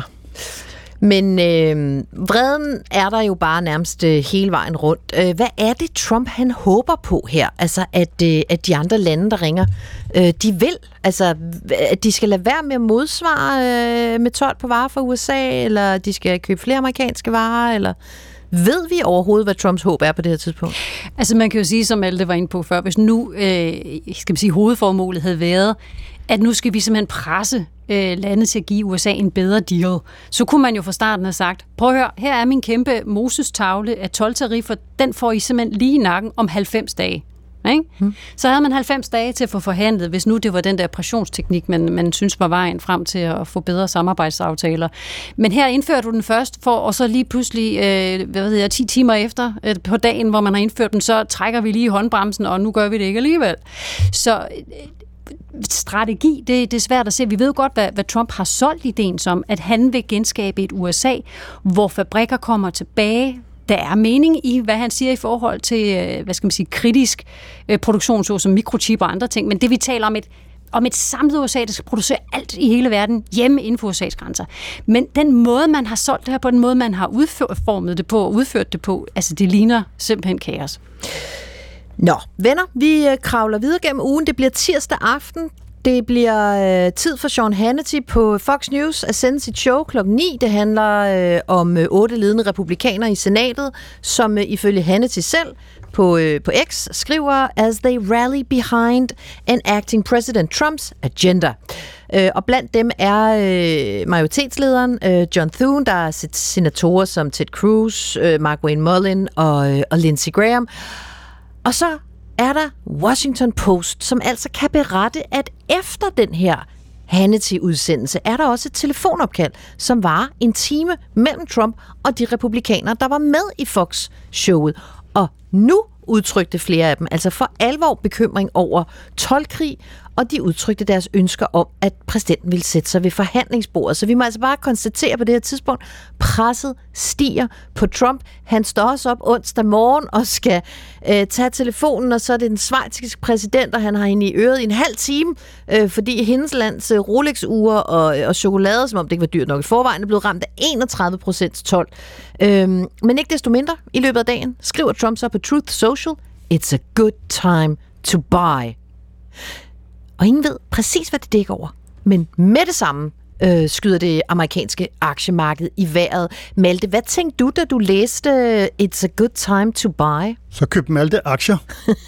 Men øh, vreden er der jo bare nærmest øh, hele vejen rundt. Øh, hvad er det, Trump han håber på her? Altså, at, øh, at de andre lande, der ringer, øh, de vil? Altså, at de skal lade være med at modsvare øh, med told på varer fra U S A, eller de skal købe flere amerikanske varer, eller... Ved vi overhovedet, hvad Trumps håb er på det her tidspunkt? Altså man kan jo sige, som Malte var inde på før, hvis nu øh, skal man sige, hovedformålet havde været, at nu skal vi simpelthen presse øh, landet til at give U S A en bedre deal, så kunne man jo fra starten have sagt, prøv at høre, her er min kæmpe Moses-tavle af toldtariffer, den får I simpelthen lige i nakken om halvfems dage. Ikke? Hmm. Så havde man halvfems dage til at få forhandlet, hvis nu det var den der pressionsteknik, man, man synes var vejen frem til at få bedre samarbejdsaftaler. Men her indfører du den først, for, og så lige pludselig, øh, hvad ved jeg, ti timer efter, øh, på dagen, hvor man har indført den, så trækker vi lige håndbremsen, og nu gør vi det ikke alligevel. Så øh, strategi, det, det er svært at se. Vi ved godt, hvad, hvad Trump har solgt ideen som, at han vil genskabe et U S A, hvor fabrikker kommer tilbage. Der er mening i, hvad han siger i forhold til, hvad skal man sige, kritisk produktion, såsom mikrochip og andre ting, men det vi taler om et, om et samlet U S A, der skal producere alt i hele verden hjemme inden for U S A's grænser. Men den måde, man har solgt det her på, den måde, man har udformet det på og udført det på, altså det ligner simpelthen kaos. Nå, venner, vi kravler videre gennem ugen. Det bliver tirsdag aften. Det bliver øh, tid for Sean Hannity på Fox News at sende sit show klokken ni. Det handler øh, om øh, otte ledende republikanere i senatet, som øh, ifølge Hannity selv på, øh, på X skriver, as they rally behind enacting President Trumps agenda. Øh, og blandt dem er øh, majoritetslederen øh, John Thune, der er senatorer som Ted Cruz, øh, Mark Wayne Mullin og, øh, og Lindsey Graham. Og så er der Washington Post, som altså kan berette, at efter den her Hannity-udsendelse er der også et telefonopkald, som var en time mellem Trump og de republikanere, der var med i Fox-showet. Og nu udtrykte flere af dem altså for alvor bekymring over toldkrig, og de udtrykte deres ønsker om, at præsidenten ville sætte sig ved forhandlingsbordet. Så vi må altså bare konstatere på det her tidspunkt, presset stiger på Trump. Han står også op onsdag morgen og skal øh, tage telefonen, og så er det den schweiziske præsident, og han har hende i øret i en halv time, øh, fordi hendes lands øh, Rolex-ure og, og chokolade, som om det ikke var dyrt nok i forvejen, er blevet ramt af enogtredive procent told. Øh, men ikke desto mindre, i løbet af dagen, skriver Trump så på Truth Social, it's a good time to buy. Og ingen ved præcis, hvad det dækker over. Men med det samme øh, skyder det amerikanske aktiemarked i vejret. Malte, hvad tænkte du, da du læste It's a good time to buy? Så køb Malte aktier.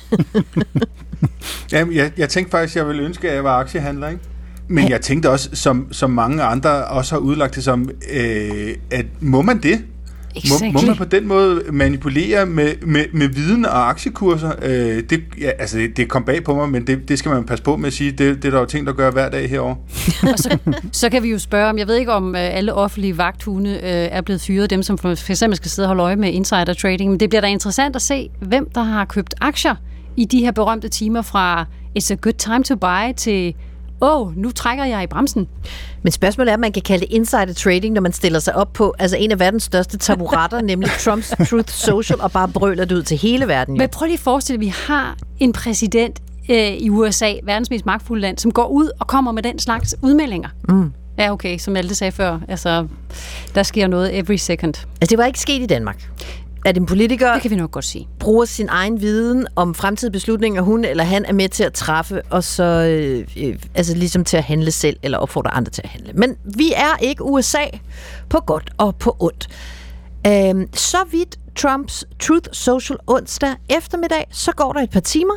Jamen, jeg, jeg tænkte faktisk, at jeg ville ønske, at jeg var aktiehandler, ikke? Men ja. Jeg tænkte også, som, som mange andre også har udlagt det som, øh, at må man det? Exactly. Må, må man på den måde manipulere med, med, med viden og aktiekurser? Øh, det, ja, altså det, det kom bag på mig, men det, det skal man passe på med at sige. Det, det er der jo ting, der gør hver dag herovre. Og så, så kan vi jo spørge om, jeg ved ikke om alle offentlige vagthunde øh, er blevet fyret, dem som for eksempel skal sidde og holde øje med insider trading, men det bliver da interessant at se, hvem der har købt aktier i de her berømte timer fra It's a good time to buy til åh, nu trækker jeg i bremsen. Men spørgsmålet er, at man kan kalde det insider trading, når man stiller sig op på altså en af verdens største taburetter, nemlig Trumps Truth Social, og bare brøler det ud til hele verden. Jo. Men prøv lige at forestille, at vi har en præsident øh, i U S A, verdens mest magtfulde land, som går ud og kommer med den slags udmeldinger. Mm. Ja, okay, som Malte sagde før. Altså, der sker noget every second. Altså, det var ikke sket i Danmark. At en politiker det kan vi nok godt sige. bruger sin egen viden om fremtidige beslutninger, hun eller han er med til at træffe, og så øh, øh, altså ligesom til at handle selv, eller opfordre andre til at handle. Men vi er ikke U S A på godt og på ondt. Øh, så vidt Trumps Truth Social onsdag eftermiddag, så går der et par timer,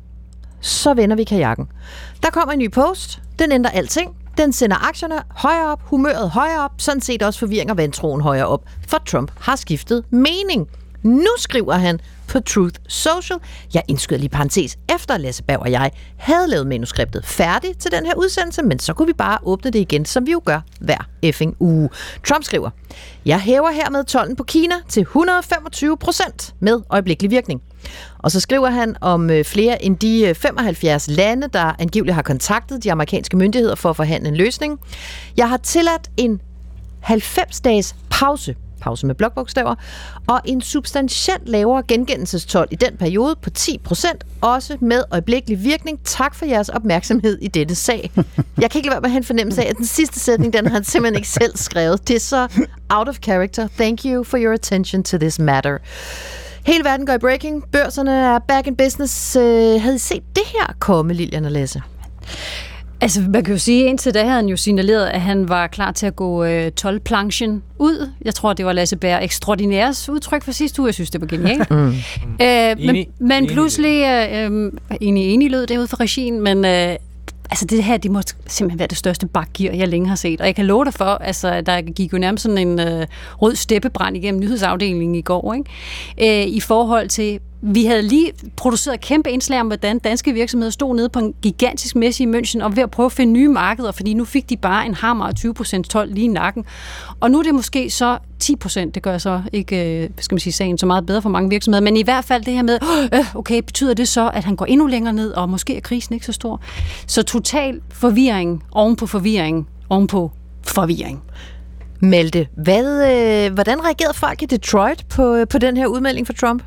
så vender vi kajakken. Der kommer en ny post, den ændrer alting. Den sender aktierne højere op, humøret højere op, sådan set også forvirring og vantroen højere op, for Trump har skiftet mening. Nu skriver han på Truth Social. Jeg indskyder lige parentes, efter Lasse Berg og jeg havde lavet manuskriptet færdigt til den her udsendelse, men så kunne vi bare åbne det igen, som vi jo gør hver effing uge. Trump skriver, jeg hæver hermed tolden på Kina til et hundrede og femogtyve procent med øjeblikkelig virkning. Og så skriver han om flere end de femoghalvfjerds lande, der angiveligt har kontaktet de amerikanske myndigheder for at forhandle en løsning. Jeg har tilladt en halvfems dages pause, pause med blokbogstaver, og en substantielt lavere gengældelsestolv i den periode på ti procent, også med øjeblikkelig virkning. Tak for jeres opmærksomhed i dette sag. Jeg kan ikke lade være med at have en fornemmelse af, at den sidste sætning, den har han simpelthen ikke selv skrevet. Det er så out of character. Thank you for your attention to this matter. Hele verden går i breaking. Børserne er back in business. Uh, havde I set det her komme, Lilian og Lasse? Altså, man kan jo sige, indtil da havde han jo signaleret, at han var klar til at gå øh, tolv-planchen ud. Jeg tror, det var Lasse Berg ekstraordinærs udtryk for sidste uge. Jeg synes, det var genialt. Mm. Øh, men, men pludselig, øh, øh, enig, enig lød det ud for regien, men øh, altså det her, det må simpelthen være det største bakgear, jeg længe har set. Og jeg kan love dig for, altså, der gik jo nærmest sådan en øh, rød steppebrand igennem nyhedsafdelingen i går, ikke? Øh, i forhold til, vi havde lige produceret kæmpe indslag om, hvordan danske virksomheder stod nede på en gigantisk messe i München og ved at prøve at finde nye markeder, fordi nu fik de bare en hammer af tyve procent told lige i nakken. Og nu er det måske så ti procent, det gør så ikke, skal man sige, sagen så meget bedre for mange virksomheder, men i hvert fald det her med, øh, okay, betyder det så, at han går endnu længere ned, og måske er krisen ikke så stor. Så total forvirring oven på forvirring, oven på forvirring. Malte, hvad, øh, hvordan reagerede folk i Detroit på, på den her udmelding fra Trump?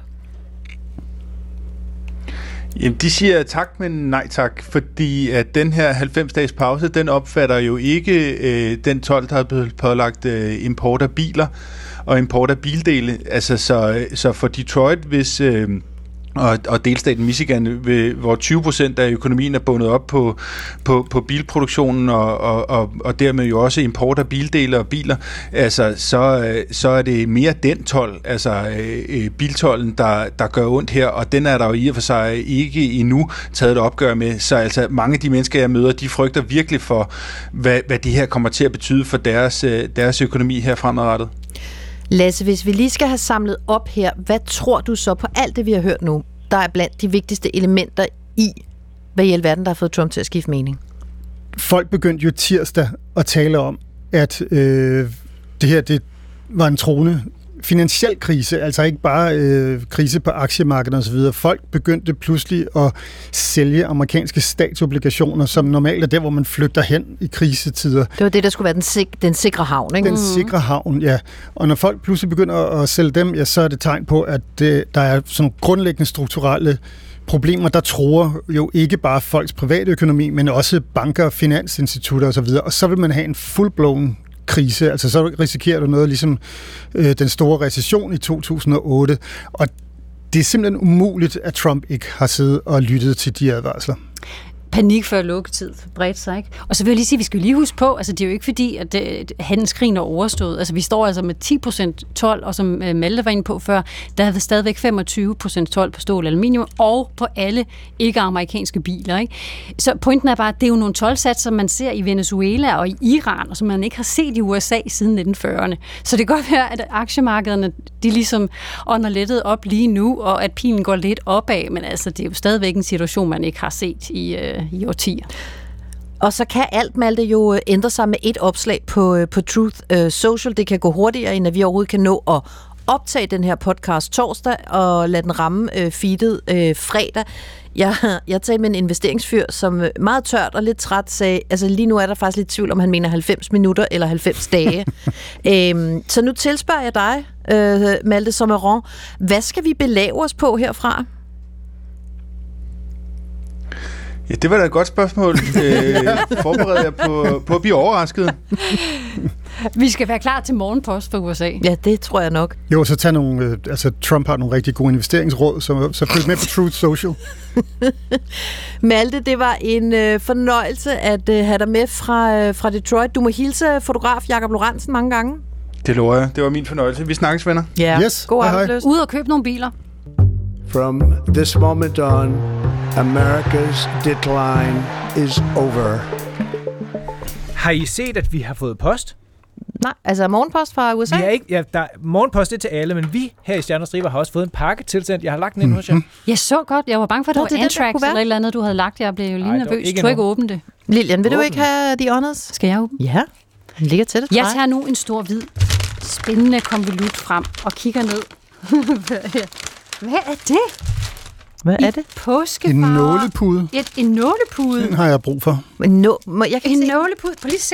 Jamen, de siger tak, men nej tak, fordi at den her halvfems dages pause, den opfatter jo ikke øh, den told, der er blevet pålagt øh, import af biler og import af bildele. Altså, så, så for Detroit, hvis... Øh, Og, og delstaten Michigan, hvor tyve procent af økonomien er bundet op på, på, på bilproduktionen og, og, og, og dermed jo også import af bildele og biler, altså, så, så er det mere den told, altså øh, biltolden, der, der gør ondt her, og den er der jo i og for sig ikke endnu taget et opgør med. Så altså mange af de mennesker, jeg møder, de frygter virkelig for, hvad, hvad det her kommer til at betyde for deres, deres økonomi her fremadrettet. Lasse, hvis vi lige skal have samlet op her, hvad tror du så på alt det, vi har hørt nu, der er blandt de vigtigste elementer i, hvad i alverden, der har fået Trump til at skifte mening? Folk begyndte jo tirsdag at tale om, at øh, det her det var en truende finansiel krise, altså ikke bare øh, krise på aktiemarkedet og så videre. Folk begyndte pludselig at sælge amerikanske statsobligationer, som normalt er der, hvor man flygter hen i krisetider. Det var det, der skulle være den, sik- den sikre havn, ikke? Den sikre havn, ja. Og når folk pludselig begynder at sælge dem, ja, så er det tegn på, at det, der er sådan grundlæggende strukturelle problemer, der truer jo ikke bare folks private økonomi, men også banker, finansinstitutter og så videre. Og så vil man have en full-blown krise, altså så risikerer du noget ligesom øh, den store recession i to tusind og otte, og det er simpelthen umuligt, at Trump ikke har siddet og lyttet til de advarsler. Panik før lukketid bredte sig, ikke? Og så vil jeg lige sige, vi skal lige huske på, altså det er jo ikke fordi, at handelskrigen er overstået. Altså vi står altså med ti procent told, og som Malte var inde på før, der er stadigvæk femogtyve procent told på stål og aluminium, og på alle ikke-amerikanske biler, ikke? Så pointen er bare, at det er jo nogle toldsatser, man ser i Venezuela og i Iran, og som man ikke har set i U S A siden nitten fyrrerne. Så det kan godt være, at aktiemarkederne, de ligesom ånder lettet op lige nu, og at pilen går lidt opad, men altså det er jo stadigvæk en situation, man ikke har set i i årtier. Og så kan alt, Malte, jo ændre sig med et opslag på, på Truth Social. Det kan gå hurtigere, end at vi overhovedet kan nå at optage den her podcast torsdag og lade den ramme øh, feedet øh, fredag. Jeg, jeg talte med en investeringsfyr, som meget tørt og lidt træt sagde, altså lige nu er der faktisk lidt tvivl, om han mener halvfems minutter eller halvfems dage. øhm, så nu tilspørger jeg dig, øh, Malte Sommeron. Hvad skal vi belave os på herfra? Ja, det var da et godt spørgsmål. øh, forbereder jeg på, på at blive overrasket? Vi skal være klar til morgenpost for U S A. Ja, det tror jeg nok. Jo, så tag nogle, øh, altså Trump har nogle rigtig gode investeringsråd, så, så følg med på Truth Social. Malte, det var en øh, fornøjelse at øh, have dig med fra, øh, fra Detroit. Du må hilse fotograf Jakob Lorentzen mange gange. Det lover jeg. Det var min fornøjelse. Vi snakkes, venner. Ja, yes. God hej, arbejdsløs. Ud og købe nogle biler. From this moment on, America's decline is over. Har I set, at vi har fået post? Nej, altså morgenpost fra U S A? Vi er ikke, ja, der, morgenpost er til alle, men vi her i Stjerner og Striber har også fået en pakke tilsendt. Jeg har lagt den ind hos jer. Jeg så godt. Jeg var bange for, at det Nå, var det er det, der Antrax kunne være. eller et eller andet, du havde lagt. Jeg blev jo lige Ej, det var nervøs. ikke Du ikke endnu. åbne det. Lilian, vil du Åbne. ikke have the honors? Skal jeg åbne? Ja, den ligger til det. Jeg tager nu en stor, hvid, spændende konvolut frem og kigger ned. Hvad er det? Hvad er det? Påskefarver. En nålepude. Et, en nålepude. Den har jeg brug for. Men no, må, jeg kan En se. nålepude. Prøv lige at se.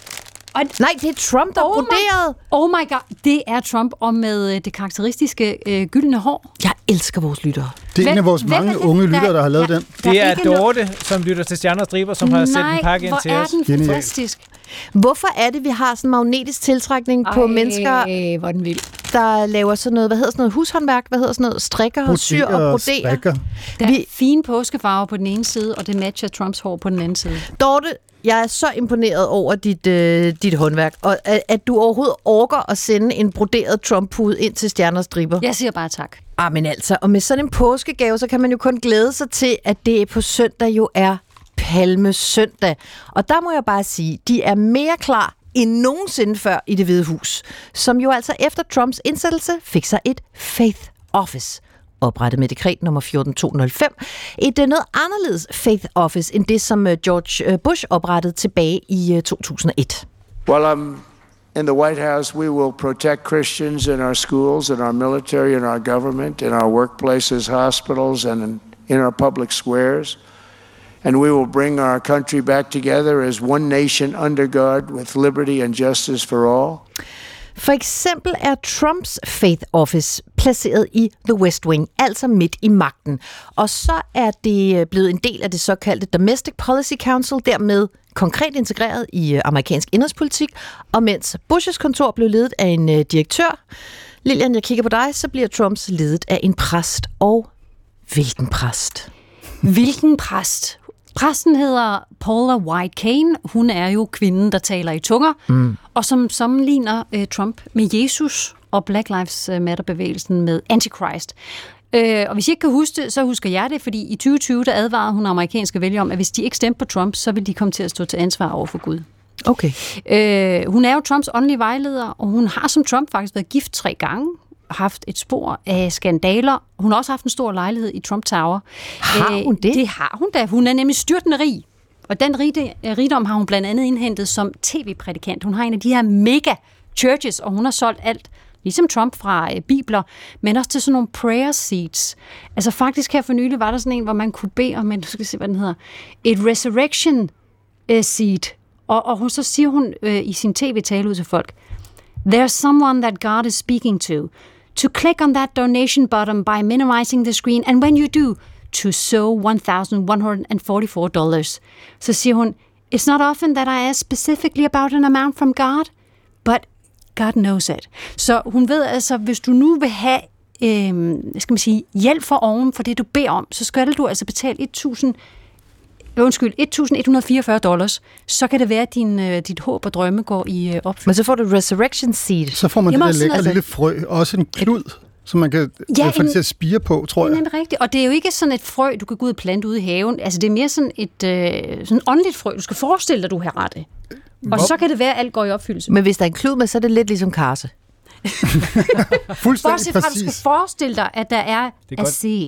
Og, Nej, det er Trump, der Oh oh my- broderet. oh my god, det er Trump, og med øh, det karakteristiske øh, gyldne hår. Jeg elsker vores lyttere. Det er Hvem- en af vores hvem mange er det? unge Der- lyttere, der har lavet ja. den. Der Det er ikke no- Dorte, som lytter til Stjerner og Striber, som har sendt en pakke ind Nej, til hvor os. er den Genialt. fantastisk. Hvorfor er det, vi har sådan en magnetisk tiltrækning på mennesker, Ej, hvor er den vild. der laver sådan noget, hvad hedder sådan noget, hushåndværk, hvad hedder sådan noget, strikker og syr og broderer? strikker. Der er Vi- fine påskefarver på den ene side, og det matcher Trumps hår på den anden side. Dorte, jeg er så imponeret over dit, øh, dit håndværk, og at, at du overhovedet orker at sende en broderet Trump-pude ind til Stjerner og Striber. Jeg siger bare tak. Ah, men altså, og med sådan en påskegave, så kan man jo kun glæde sig til, at det på søndag jo er Palmesøndag. Og der må jeg bare sige, de er mere klar end nogensinde før i Det Hvide Hus, som jo altså efter Trumps indsættelse fik sig et Faith Office, oprettet med dekret nummer fjorten to nul fem. Et uh, noget anderledes Faith Office end det, som uh, George Bush oprettede tilbage i uh, to tusind og et. While I'm in the White House, we will protect Christians in our schools, in our military, in our government, in our workplaces, hospitals, and in, in our public squares. And we will bring our country back together as one nation under God with liberty and justice for all. For eksempel er Trumps Faith Office placeret i The West Wing, altså midt i magten. Og så er det blevet en del af det såkaldte Domestic Policy Council, dermed konkret integreret i amerikansk indrigspolitik. Og mens Bushes kontor blev ledet af en direktør, Lilian, jeg kigger på dig, så bliver Trumps ledet af en præst. Og hvilken præst? Hvilken præst? Præsten hedder Paula White Cain. Hun er jo kvinden, der taler i tunger, mm. og som sammenligner øh, Trump med Jesus og Black Lives Matter-bevægelsen med Antichrist. Øh, og hvis I ikke kan huske det, så husker jeg det, fordi i tyve tyve, der advarede hun amerikanske vælgere om, at hvis de ikke stemte på Trump, så ville de komme til at stå til ansvar over for Gud. Okay. Øh, hun er jo Trumps åndelige vejleder, og hun har som Trump faktisk været gift tre gange, haft et spor af skandaler. Hun har også haft en stor lejlighed i Trump Tower. Har hun det? Det har hun da. Hun er nemlig styrtende rig. Og den rigdom har hun blandt andet indhentet som tv-prædikant. Hun har en af de her mega churches, og hun har solgt alt, ligesom Trump, fra øh, bibler, men også til sådan nogle prayer seats. Altså faktisk her for nylig var der sådan en, hvor man kunne bede om, men du skal se, hvad den hedder, et resurrection øh, seat. Og, og hun, så siger hun øh, i sin tv-tale ud til folk, there's someone that God is speaking to. To click on that donation button by minimizing the screen, and when you do, to sow one thousand one hundred forty-four dollars. Så siger hun, it's not often that I ask specifically about an amount from God, but God knows it. Så hun ved altså, hvis du nu vil have øh, skal man sige, hjælp for oven for det, du beder om, så skal du altså betale et tusind Undskyld, et tusind et hundrede fireogfyrre dollars, så kan det være, at din, øh, dit håb og drømme går i øh, opfyldt. Men så får du resurrection seed. Så får man Jamen, det der sådan lækre altså- lille frø, og også en klud, som man kan Ja, ja, få det en- til at spire på, tror Det jeg. er rigtigt. Og det er jo ikke sådan et frø, du kan gå ud og plante ude i haven. Altså, det er mere sådan et øh, sådan åndeligt frø. Du skal forestille dig, du har rette. Og så kan det være, at alt går i opfyldelse. Men hvis der er en klud med, så er det lidt ligesom karse. Fuldstændig Bortset fra, at du skal præcis. forestille dig, at der er er a godt. seed.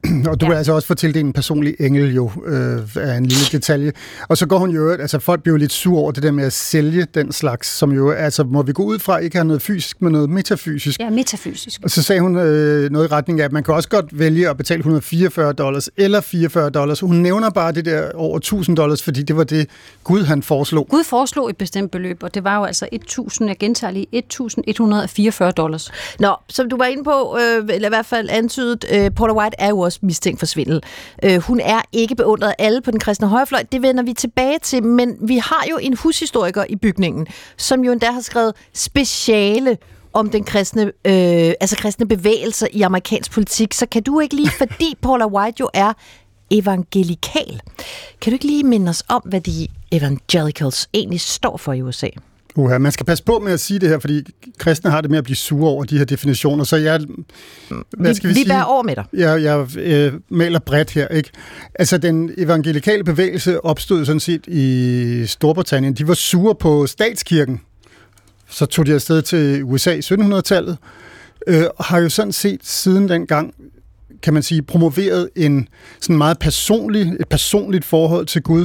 Og du ja. vil altså også få tildelt en personlig engel jo, øh, af en lille detalje. Og så går hun jo, altså folk bliver jo lidt sur over det der med at sælge den slags, som jo, altså må vi gå ud fra, ikke har noget fysisk, men noget metafysisk. Ja, metafysisk. Og så sagde hun øh, noget i retning af, at man kan også godt vælge at betale et hundrede og fireogfyrre dollars eller fireogfyrre dollars. Hun nævner bare det der over tusind dollars, fordi det var det Gud han foreslog. Gud foreslog et bestemt beløb, og det var jo altså tusind, jeg gentager lige, et tusind et hundrede og fireogfyrre dollars. Nå, som du var inde på, øh, eller i hvert fald antydet, øh, Paula White er jo også mistænkt for svindel. Øh, hun er ikke beundret af alle på den kristne højrefløj, det vender vi tilbage til, men vi har jo en hushistoriker i bygningen, som jo endda har skrevet speciale om den kristne, øh, altså kristne bevægelser i amerikansk politik, så kan du ikke lige, fordi Paula White jo er evangelikal, kan du ikke lige minde os om, hvad de evangelicals egentlig står for i U S A? Uha, man skal passe på med at sige det her, fordi kristne har det med at blive sure over de her definitioner, så jeg... Hvad skal vi, vi sige? bærer over med dig. Jeg, jeg øh, maler bredt her, ikke? Altså, den evangelikale bevægelse opstod sådan set i Storbritannien. De var sure på statskirken. Så tog de afsted til U S A i syttenhundredetallet, øh, og har jo sådan set siden dengang, kan man sige, promoveret en sådan meget personlig, et personligt forhold til Gud.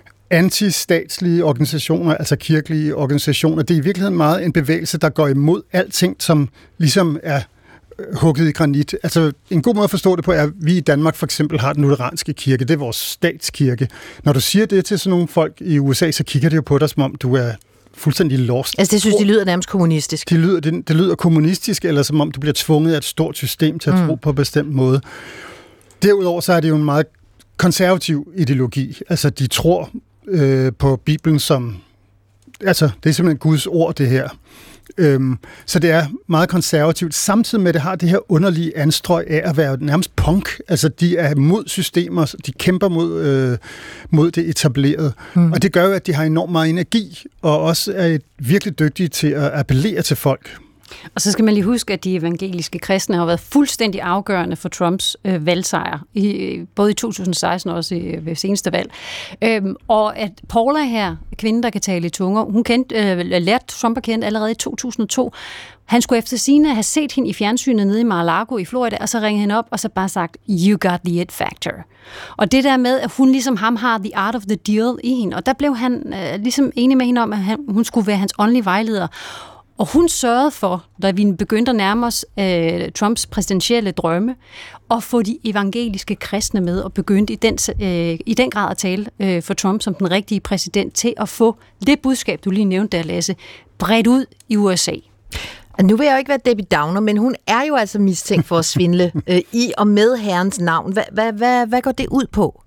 Antistatslige organisationer, altså kirkelige organisationer, det er i virkeligheden meget en bevægelse, der går imod alting, som ligesom er hugget i granit. Altså, en god måde at forstå det på er, at vi i Danmark for eksempel har den lutheranske kirke, det er vores statskirke. Når du siger det til sådan nogle folk i U S A, så kigger de jo på dig, som om du er fuldstændig lost. Altså, det synes de lyder nærmest kommunistisk. Det lyder, det, det lyder kommunistisk, eller som om du bliver tvunget af et stort system til at mm. tro på en bestemt måde. Derudover så er det jo en meget konservativ ideologi. Altså, de tror øh, på Bibelen som... Altså, det er simpelthen Guds ord, det her. Øhm, så det er meget konservativt, samtidig med, at det har det her underlige anstrøg af at være nærmest punk. Altså, de er mod systemer, de kæmper mod, øh, mod det etablerede. Mm. Og det gør jo, at de har enormt meget energi, og også er virkelig dygtige til at appellere til folk. Og så skal man lige huske, at de evangeliske kristne har været fuldstændig afgørende for Trumps øh, valgsejr, i, både i to tusind og seksten og også i, ved seneste valg. Øhm, og at Paula her, kvinden, der kan tale i tunger, hun kendte, øh, lærte Trump at kende allerede i to tusind og to. Han skulle efter sigende have set hende i fjernsynet nede i Mar-a-Lago i Florida, og så ringede hende op og så bare sagt, you got the it factor. Og det der med, at hun ligesom ham har the art of the deal i hende, og der blev han øh, ligesom enig med hende om, at han, hun skulle være hans åndelige vejleder. Og hun sørgede for, da vi begyndte at nærme os øh, Trumps præsidentielle drømme, at få de evangeliske kristne med, og begyndte i den, øh, i den grad at tale øh, for Trump som den rigtige præsident, til at få det budskab, du lige nævnte der, Lasse, bredt ud i U S A. Og nu vil jeg jo ikke være Debbie Downer, men hun er jo altså mistænkt for at svindle øh, i og med Herrens navn. Hvad, hvad, hvad, hvad går det ud på?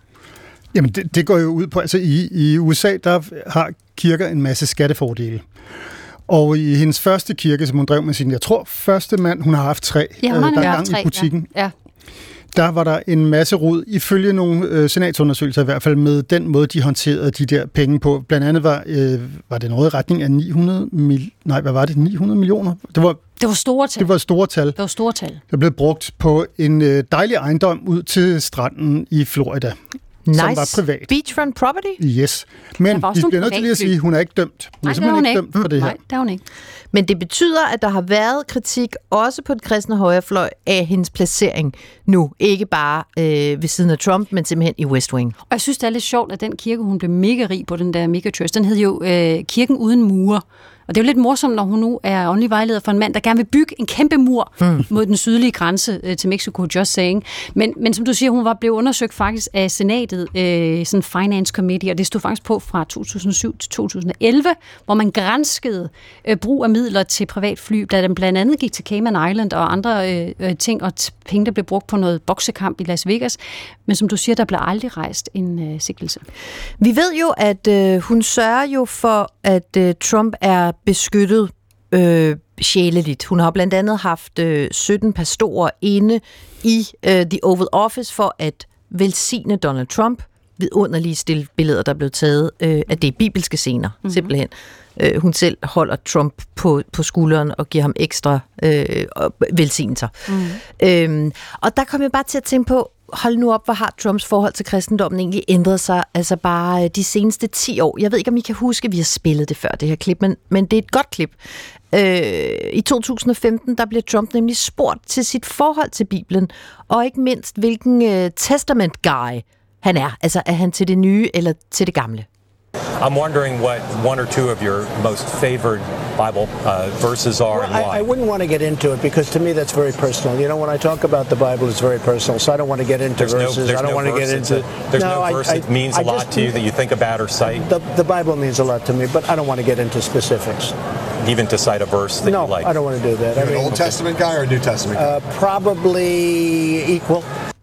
Jamen, det, det går jo ud på, altså i, i U S A, der har kirker en masse skattefordele. Og i hendes første kirke, som hun drev med sin, jeg tror, første mand, hun har haft tre, ja, hun har øh, der haft tre, i butikken. Ja. Ja. Der var der en masse rod, ifølge nogle øh, senatsundersøgelser i hvert fald, med den måde, de håndterede de der penge på. Blandt andet var, øh, var det noget i retning af ni hundrede mil, nej, hvad var det? ni hundrede millioner? Det var, det var store tal. Det var store tal. Det var store tal. Det blev brugt på en øh, dejlig ejendom ud til stranden i Florida. Nice. Som var privat. Beachfront property? Yes. Men vi bliver nødt til lige at sige, at hun er ikke dømt. Hun Nej, er simpelthen hun ikke ikke dømt for det her. Nej, det er hun ikke. Men det betyder, at der har været kritik også på den kristne højrefløj af hendes placering nu. Ikke bare øh, ved siden af Trump, men simpelthen i West Wing. Og jeg synes, det er lidt sjovt, at den kirke, hun blev mega rig på, den der megachurch, den hed jo øh, Kirken uden mure. Og det er jo lidt morsomt, når hun nu er åndelig vejleder for en mand, der gerne vil bygge en kæmpe mur mm. mod den sydlige grænse øh, til Mexico, just saying. Men, men som du siger, hun var blevet undersøgt faktisk af senatet, øh, sådan Finance Committee, og det stod faktisk på fra to tusind og syv til to tusind og elleve, hvor man granskede øh, brug af midler til privatfly, da den blandt andet gik til Cayman Island og andre øh, øh, ting, og t- penge, der blev brugt på noget boksekamp i Las Vegas. Men som du siger, der blev aldrig rejst en øh, sigtelse. Vi ved jo, at øh, hun sørger jo for, at øh, Trump er beskyttet øh, sjæleligt. Hun har blandt andet haft øh, sytten pastorer inde i øh, The Oval Office for at velsigne Donald Trump. Vidunderlige stille billeder, der blev taget øh, af det bibelske scener, mm-hmm. simpelthen. Øh, hun selv holder Trump på, på skulderen og giver ham ekstra øh, velsignelser. Mm-hmm. Øhm, og der kom jeg bare til at tænke på, hold nu op, hvor har Trumps forhold til kristendommen egentlig ændret sig, altså bare de seneste ti år. Jeg ved ikke, om I kan huske, at vi har spillet det før, det her klip, men, men det er et godt klip. Øh, I to tusind og femten, der blev Trump nemlig spurgt til sit forhold til Bibelen, og ikke mindst, hvilken uh, testament guy han er. Altså, er han til det nye eller til det gamle? I'm wondering what one or two of your most favored Bible uh, verses are, Well, and why. I, I wouldn't want to get into it because to me that's very personal. You know, when I talk about the Bible, it's very personal, so I don't want to get into There's no, verses. there's I don't no want to verse get into. that's a- there's no, I- verse I- that means a I lot just- to you that you think about or cite, The, the Bible means a lot to me, but I don't want to get into specifics. even to cite a verse that no, you like. I don't want to do that. I You're an mean, Old Testament guy or a New Testament guy? Uh, probably equal.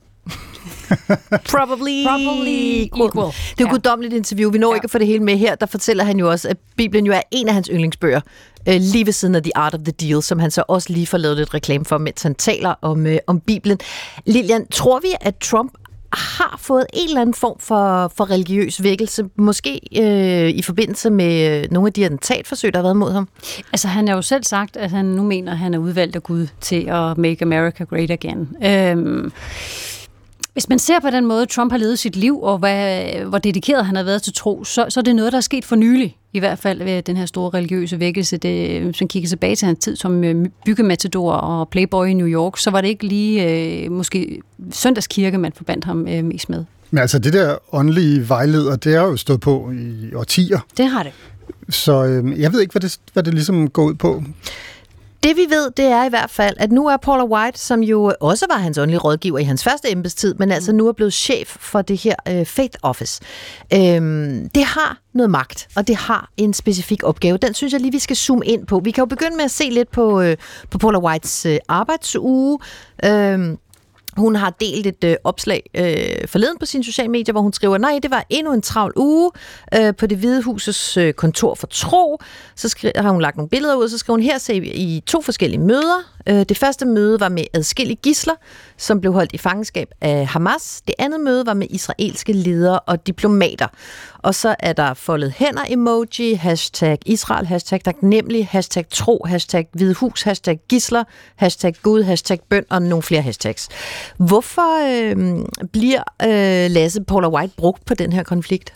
Probably, Probably equal. Det er jo et guddommeligt interview. Vi når ja. ikke at få det hele med her. Der fortæller han jo også, at Bibelen jo er en af hans yndlingsbøger. Øh, lige ved siden af The Art of the Deal, som han så også lige får lavet lidt reklame for, mens han taler om, øh, om Bibelen. Lilian, tror vi, at Trump har fået en eller anden form for, for religiøs vækkelse, måske øh, i forbindelse med øh, nogle af de attentatforsøg, der har været mod ham? Altså, han har jo selv sagt, at han nu mener, at han er udvalgt af Gud til at make America great again. Øhm, Hvis man ser på den måde, Trump har levet sit liv, og hvad, hvor dedikeret han har været til tro, så, så er det noget, der er sket for nylig, i hvert fald ved den her store religiøse vækkelse. Det, hvis man kigger tilbage til hans tid som byggematador og playboy i New York, så var det ikke lige øh, måske søndagskirke, man forbandt ham øh, mest med. Men altså, det der åndelige vejleder, det har jo stået på i årtier. Det har det. Så øh, jeg ved ikke, hvad det, hvad det ligesom går ud på. Det vi ved, det er i hvert fald, at nu er Paula White, som jo også var hans åndelige rådgiver i hans første embedstid, men altså nu er blevet chef for det her øh, Faith Office. Øhm, det har noget magt, og det har en specifik opgave. Den synes jeg lige, vi skal zoome ind på. Vi kan jo begynde med at se lidt på, øh, på Paula Whites øh, arbejdsuge. Øhm, Hun har delt et øh, opslag øh, forleden på sine sociale medier, hvor hun skriver, nej, det var endnu en travl uge øh, på Det Hvide Husets øh, kontor for tro. Så skri- har hun lagt nogle billeder ud, og så skriver hun, her ser vi i to forskellige møder. Øh, det første møde var med adskillige gidsler, som blev holdt i fangenskab af Hamas. Det andet møde var med israelske ledere og diplomater. Og så er der foldet hænder emoji, hashtag Israel, hashtag taknemmelig, hashtag tro, hashtag Hvide Hus, hashtag gidsler, hashtag Gud, hashtag bøn og nogle flere hashtags. Hvorfor øh, bliver øh, Lasse Paula White brugt på den her konflikt?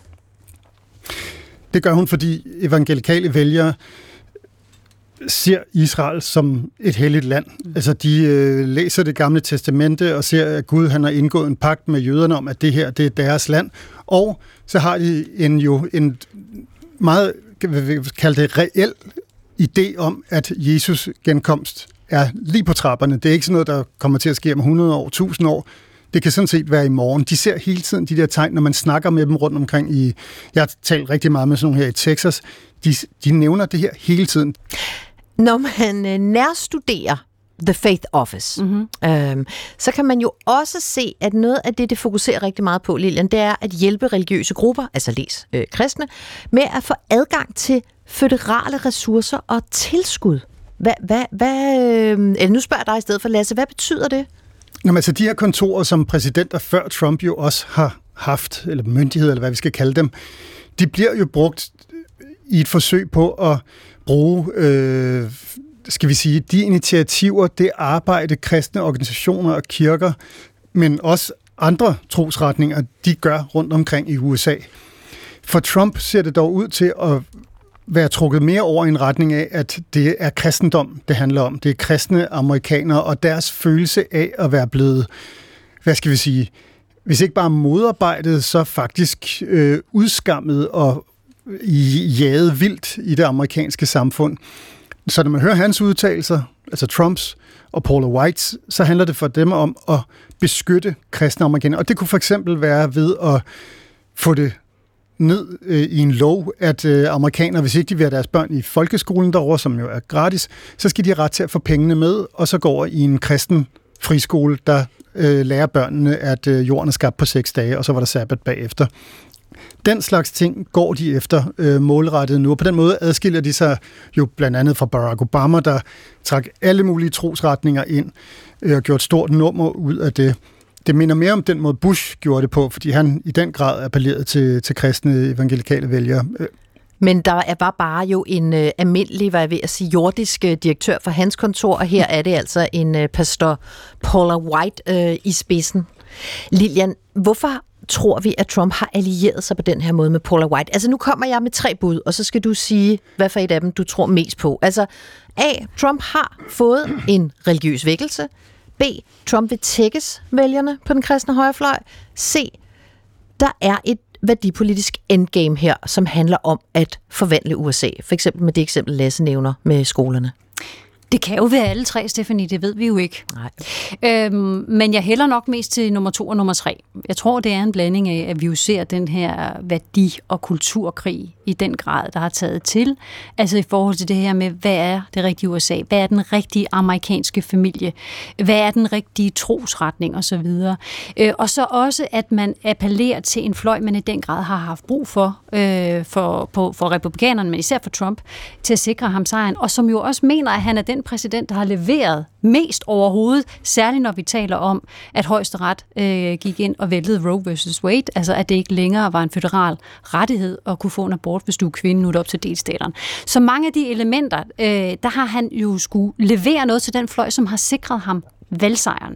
Det gør hun, fordi evangelikale vælgere ser Israel som et helligt land. Altså, de øh, læser det gamle testamente og ser, at Gud han har indgået en pagt med jøderne om, at det her det er deres land. Og så har de en, jo en meget, hvad vi kalde det, reel idé om, at Jesus genkomst er lige på trapperne. Det er ikke sådan noget, der kommer til at ske om hundrede år, tusind år. Det kan sådan set være i morgen. De ser hele tiden de der tegn, når man snakker med dem rundt omkring i... Jeg har talt rigtig meget med sådan nogle her i Texas. De, de nævner det her hele tiden. Når man øh, nærstuderer The Faith Office, mm-hmm. øhm, så kan man jo også se, at noget af det, det fokuserer rigtig meget på, Lilian, det er at hjælpe religiøse grupper, altså læs øh, kristne, med at få adgang til føderale ressourcer og tilskud. Hvad, hvad, hvad, øh, eller nu spørger jeg dig i stedet for, Lasse, hvad betyder det? Jamen, altså, de her kontorer, som præsidenter før Trump jo også har haft, eller myndigheder, eller hvad vi skal kalde dem, de bliver jo brugt i et forsøg på at bruge, øh, skal vi sige, de initiativer, det arbejde, kristne organisationer og kirker, men også andre trosretninger, de gør rundt omkring i U S A. For Trump ser det dog ud til at være trukket mere over i en retning af, at det er kristendom, det handler om. Det er kristne amerikanere og deres følelse af at være blevet, hvad skal vi sige, hvis ikke bare modarbejdet, så faktisk øh, udskammet og jaget vildt i det amerikanske samfund. Så når man hører hans udtalelser, altså Trumps og Paula Whites, så handler det for dem om at beskytte kristne amerikanere. Og det kunne for eksempel være ved at få det ned øh, i en lov, at øh, amerikanere, hvis ikke de vil have deres børn i folkeskolen derovre, som jo er gratis, så skal de have ret til at få pengene med, og så går i en kristen friskole, der øh, lærer børnene, at øh, jorden er skabt på seks dage, og så var der sabbat bagefter. Den slags ting går de efter øh, målrettet nu, og på den måde adskiller de sig jo blandt andet fra Barack Obama, der trak alle mulige trosretninger ind øh, og gjorde et stort nummer ud af det. Det minder mere om den måde, Bush gjorde det på, fordi han i den grad appellerede til, til kristne evangelikale vælgere. Men der er bare, bare jo en øh, almindelig, hvad jeg vil at sige, jordisk øh, direktør for hans kontor, og her er det altså en øh, pastor Paula White øh, i spidsen. Lilian, hvorfor tror vi, at Trump har allieret sig på den her måde med Paula White? Altså nu kommer jeg med tre bud, og så skal du sige, hvad for et af dem du tror mest på. Altså A. Trump har fået en religiøs vækkelse. B. Trump vil tækkes vælgerne på den kristne højrefløj. C. Der er et værdipolitisk endgame her, som handler om at forvandle U S A. For eksempel med det eksempel, Lasse nævner med skolerne. Det kan jo være alle tre, Stephanie, det ved vi jo ikke. Nej. Øhm, men jeg hælder nok mest til nummer to og nummer tre. Jeg tror, det er en blanding af, at vi jo ser den her værdi- og kulturkrig i den grad, der har taget til. Altså i forhold til det her med, hvad er det rigtige U S A? Hvad er den rigtige amerikanske familie? Hvad er den rigtige trosretning? Og så videre. Øh, og så også, at man appellerer til en fløj, man i den grad har haft brug for, øh, for, på, for republikanerne, men især for Trump, til at sikre ham sejren. Og som jo også mener, at han er den præsident, der har leveret mest overhovedet, særligt når vi taler om, at højesteret øh, gik ind og væltede Roe versus Wade, altså at det ikke længere var en føderal rettighed at kunne få en abort, hvis du er kvinde, nu er det op til delstaterne. Så mange af de elementer, øh, der har han jo skulle levere noget til den fløj, som har sikret ham valgsejren.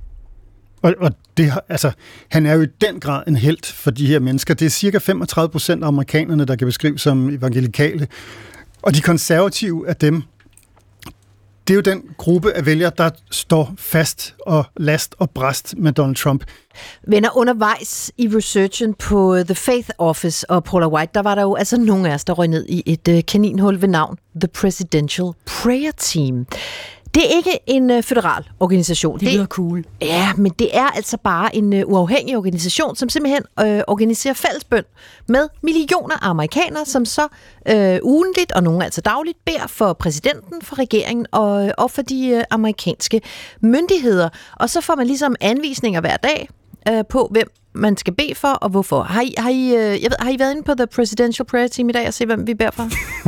Og, og det har, altså, han er jo i den grad en helt for de her mennesker. Det er cirka femogtredive procent af amerikanerne, der kan beskrives som evangelikale. Og de konservative af dem, det er jo den gruppe af vælgere, der står fast og last og bræst med Donald Trump. Venner, undervejs i researchen på The Faith Office og Paula White, der var der jo altså nogle af os, der røg ned i et uh, kaninhul ved navn The Presidential Prayer Team. Det er ikke en uh, føderal organisation. Det lyder cool. Ja, men det er altså bare en uh, uafhængig organisation, som simpelthen uh, organiserer fællesbøn med millioner af amerikanere, som så uh, ugentligt og nogle altså dagligt beder for præsidenten, for regeringen og, og for de uh, amerikanske myndigheder. Og så får man ligesom anvisninger hver dag uh, på, hvem man skal bede for, og hvorfor. Har I, har I, uh, jeg ved, har I været inde på The Presidential Prayer Team i dag og se, hvem vi beder for?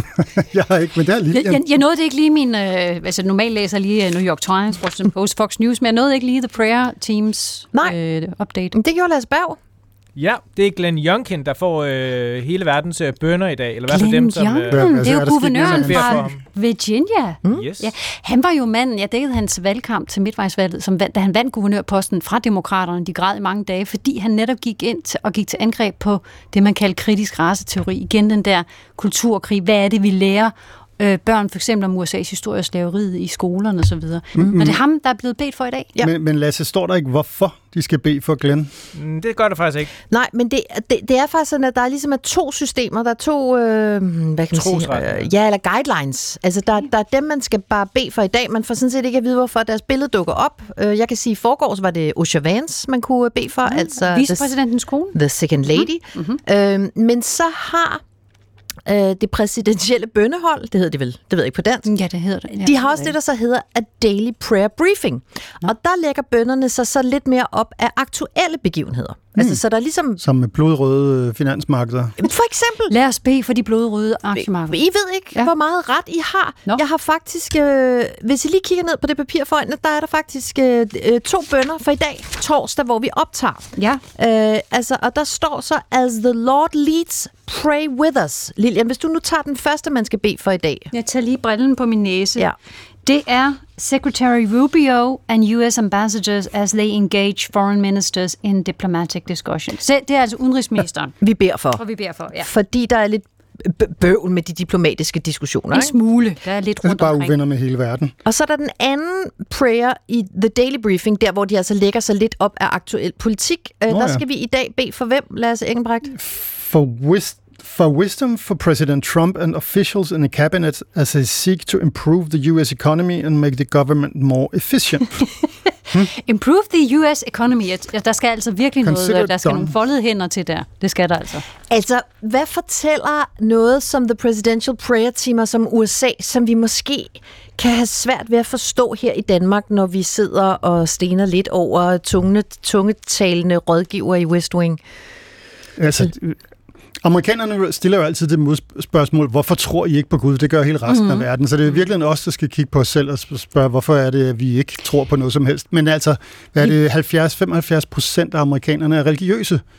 Jeg har ikke, men det er lige... Jeg, jeg, jeg nåede det ikke lige min... Øh, altså normalt læser lige New York Times, Washington Post, Fox News, men jeg nåede ikke lige The Prayer Teams øh, update. Det gjorde Lasse Berg. Ja, det er Glenn Youngkin, der får øh, hele verdens øh, bønner i dag. Eller hvad for dem, som... Youngkin, øh, det er jo guvernøren fra Virginia. Mm. Yes. Ja, han var jo manden, jeg dækkede hans valgkamp til midtvejsvalget, som, da han vandt guvernørposten fra demokraterne. De græd i mange dage, fordi han netop gik ind til, og gik til angreb på det, man kalder kritisk raceteori. Igen den der kulturkrig. Hvad er det, vi lærer øh, børn for eksempel om U S A's historie og slaveriet i skolerne og så videre. Mm-hmm. Og det er ham, der er blevet bedt for i dag. Ja. Men, men Lasse, står der ikke, hvorfor de skal bede for Glenn? Mm, det gør det faktisk ikke. Nej, men det, det, det er faktisk sådan, at der er ligesom er to systemer. Der er to, øh, hvad kan man sige? Øh, ja, eller guidelines. Altså, der, der er dem, man skal bare bede for i dag. Man får sådan set ikke at vide, hvorfor deres billede dukker op. Øh, jeg kan sige, at i forgårs var det Osha Vance, man kunne bede for. Mm. Altså vicepræsidentens kone. The Second Lady. Mm-hmm. Øh, men så har Uh, det præsidentielle bønnehold, det hedder det vel, det ved jeg ikke på dansk. Ja, det hedder det. Ja, de har også det, der så hedder a daily prayer briefing. Ja. Og der lægger bønnerne sig så lidt mere op af aktuelle begivenheder. Mm. Altså, så der er ligesom... Som med blodrøde finansmarkeder. For eksempel... Lad os bede for de blodrøde aktiemarkeder. I ved ikke, ja. hvor meget ret I har. Nå. Jeg har faktisk... Øh, hvis I lige kigger ned på det papir foran, der er der faktisk øh, to bønner for i dag, torsdag, hvor vi optager. Ja. Øh, altså, og der står så, as the Lord leads, pray with us. Lilian, hvis du nu tager den første, man skal bede for i dag. Jeg tager lige brillen på min næse. Ja. Det er Secretary Rubio and U S ambassadors as they engage foreign ministers in diplomatic discussions. Det er altså udenrigsministeren. Vi beder for. Og vi beder for, ja. Fordi der er lidt bøvl med de diplomatiske diskussioner. En smule. Der er lidt rundt bare omkring. uvenner med hele verden. Og så er der den anden prayer i The Daily Briefing, der hvor de altså lægger sig lidt op af aktuel politik. Nå, der skal ja. vi i dag bede for hvem, Lasse Engelbrecht? For wisdom. For wisdom for President Trump and officials in the cabinet as they seek to improve the U S economy and make the government more efficient. hmm? Improve the U S economy. Der skal altså virkelig Consider noget, der skal done. nogle foldede hænder til der. Det skal der altså. Altså, hvad fortæller noget som The Presidential Prayer Team og som U S A, som vi måske kan have svært ved at forstå her i Danmark, når vi sidder og stener lidt over tunge, tungetalende rådgiver i West Wing? Altså... Amerikanerne stiller jo altid det modspørgsmål, hvorfor tror I ikke på Gud? Det gør hele resten mm-hmm. af verden. Så det er virkelig os, der skal kigge på os selv og spørge, hvorfor er det, at vi ikke tror på noget som helst. Men altså, hvad er det, halvfjerds til femoghalvfjerds procent af amerikanerne er religiøse.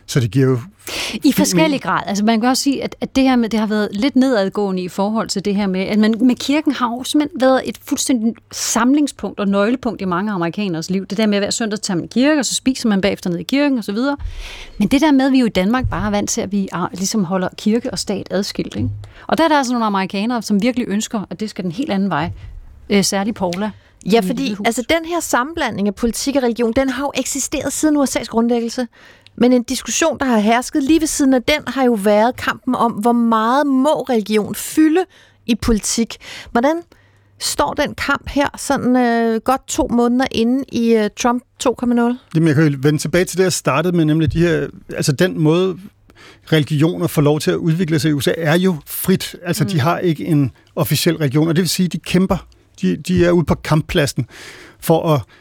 Så det giver jo... I forskellig grad. Altså man kan også sige, at, at det her med, det har været lidt nedadgående i forhold til det her med, at man med kirken har jo simpelthen været et fuldstændig samlingspunkt og nøglepunkt i mange amerikaners liv. Det der med at hver søndag tager man i kirke, og så spiser man bagefter ned i kirken og så videre. Men det der med, at vi jo i Danmark bare er vant til, at vi ligesom holder kirke og stat adskilt, ikke? Og der er der altså nogle amerikanere, som virkelig ønsker, at det skal den helt anden vej. Øh, særligt Paula. Ja, fordi altså, den her sammenblanding af politik og religion, den har jo eksisteret siden U S A's grundlæggelse. Men en diskussion, der har hersket lige ved siden af den, har jo været kampen om, hvor meget må religion fylde i politik. Hvordan står den kamp her, sådan øh, godt to måneder inde i øh, Trump to punkt nul? Jamen, jeg kan jo vende tilbage til det, jeg startede med, nemlig de her, altså den måde, religioner får lov til at udvikle sig i U S A, er jo frit. Altså, mm. de har ikke en officiel religion, og det vil sige, at de kæmper. De, de er ude på kamppladsen for at,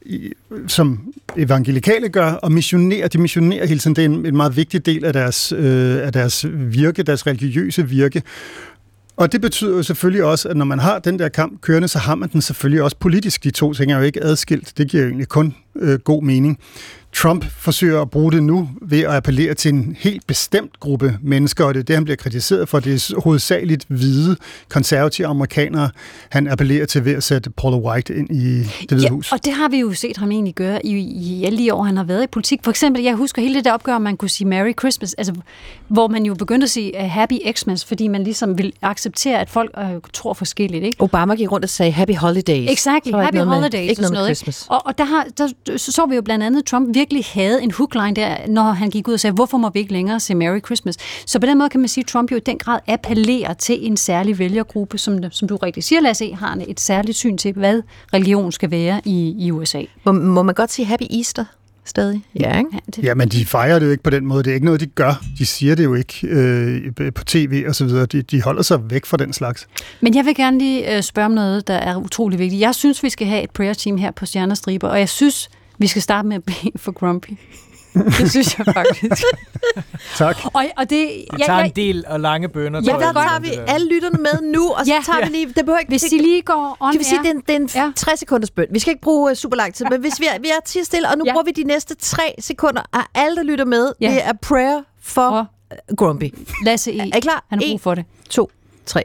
som evangelikale gør, og missionere. De missionerer hele tiden. Det er en, en meget vigtig del af deres, øh, af deres virke, deres religiøse virke. Og det betyder jo selvfølgelig også, at når man har den der kamp kørende, så har man den selvfølgelig også politisk. De to ting er jo ikke adskilt. Det giver jo egentlig kun øh, god mening. Trump forsøger at bruge det nu ved at appellere til en helt bestemt gruppe mennesker, og det er det, han bliver kritiseret for. Det er hovedsageligt hvide, konservative amerikanere, han appellerer til ved at sætte Paula White ind i Det Hvide ja, Hus. Og det har vi jo set ham egentlig gøre i, i alle de år, han har været i politik. For eksempel, jeg husker hele det der opgør, man kunne sige Merry Christmas, altså, hvor man jo begyndte at sige uh, Happy Xmas, fordi man ligesom vil acceptere, at folk uh, tror forskelligt. Ikke? Obama gik rundt og sagde Happy Holidays. Exactly, Happy Holidays. Ikke noget med Christmas. Og, og der, har, der så, så vi jo blandt andet, Trump virkelig havde en hookline der, når han gik ud og sagde, hvorfor må vi ikke længere se Merry Christmas? Så på den måde kan man sige, at Trump jo i den grad appellerer til en særlig vælgergruppe, som, som du rigtig siger, Lasse, har et særligt syn til, hvad religion skal være i, i U S A. Må, må man godt sige Happy Easter stadig? Ja, ikke? Ja, det... ja, men de fejrer det jo ikke på den måde. Det er ikke noget, de gør. De siger det jo ikke øh, på tv og så videre. De, de holder sig væk fra den slags. Men jeg vil gerne lige øh, spørge om noget, der er utrolig vigtigt. Jeg synes, vi skal have et prayer team her på Stjerner Striber, og jeg synes, vi skal starte med at bede for Grumpy. Det synes jeg faktisk. Tak. Og, og det, vi tager ja, en del og lange bønner. Ja, der tager vi alle lytterne med nu, og så ja, tager ja. vi lige... Det behøver ikke, hvis de lige går on kan vi sige, det er en, det er en ja. tres sekunders bøn. Vi skal ikke bruge uh, super lang tid, men hvis vi er, vi er til stille, og nu ja. bruger vi de næste tre sekunder, og alle, der lytter med, ja. det er prayer for og Grumpy. Lasse E. Er I klar? Han har brug for det. To, tre.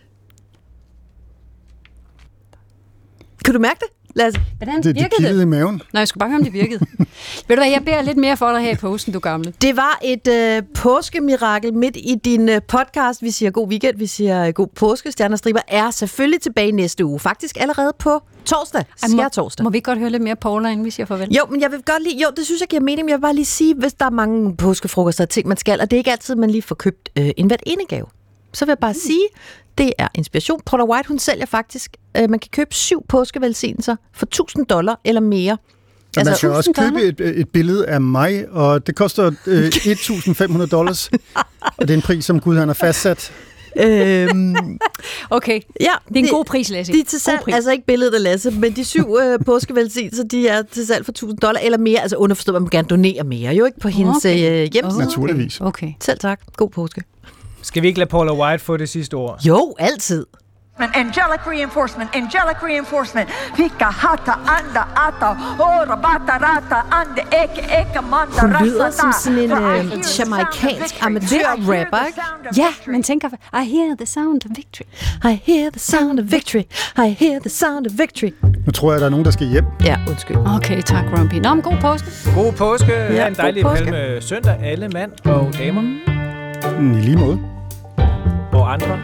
Kan du mærke det? Lasse. Hvordan det, det kiggede i maven. Nej, jeg skulle bare høre, om det virkede. Ved du hvad, jeg beder lidt mere for dig her i posten, du gamle. Det var et øh, påskemirakel midt i din øh, podcast. Vi siger god weekend, vi siger øh, god påske. Stjerner Striber er selvfølgelig tilbage næste uge. Faktisk allerede på torsdag. Skær torsdag. Må vi godt høre lidt mere Paula, inden vi siger farvel? Jo, men jeg vil godt lige, jo, det synes jeg giver mening, men jeg vil bare lige sige, hvis der er mange påskefrokoster og ting, man skal, og det er ikke altid, man lige får købt øh, en hvert ene gave. Så vil jeg bare mm. sige, det er inspiration. Paula White, hun sælger faktisk, øh, man kan købe syv påskevelsignelser for tusind dollar eller mere. Og altså, man skal også købe et, et billede af mig, og det koster øh, et tusind fem hundrede dollars. Og det er en pris, som Gud han har fastsat. øhm, okay, ja, det er en de, god pris, Lasse. De er til salg, altså ikke billedet af Lasse, men de syv øh, påskevelsignelser, de er til salg for tusind dollar eller mere. Altså underforstået, man må gerne donere mere, jo ikke på hendes okay. øh, hjemmeside. Naturligvis. Okay. Selv tak. God påske. Skal vi ikke lade Paula White få det sidste ord? Jo, altid. Angelic reinforcement, angelic reinforcement. Pika hata anda ata ora bata rata ande eke eke manda. Hun lyder som sådan en øh, jamaikansk amatør-rapper, ikke? Ja, man tænker, I hear the sound of victory. I hear the sound of victory. I hear the sound of victory. Nu tror jeg, der er nogen, der skal hjem. Ja, undskyld. Okay, tak, Grumpy. Nå, men god påske. God påske. Ja, en dejlig palme søndag, alle mand og damer. I lige måde. Og andre.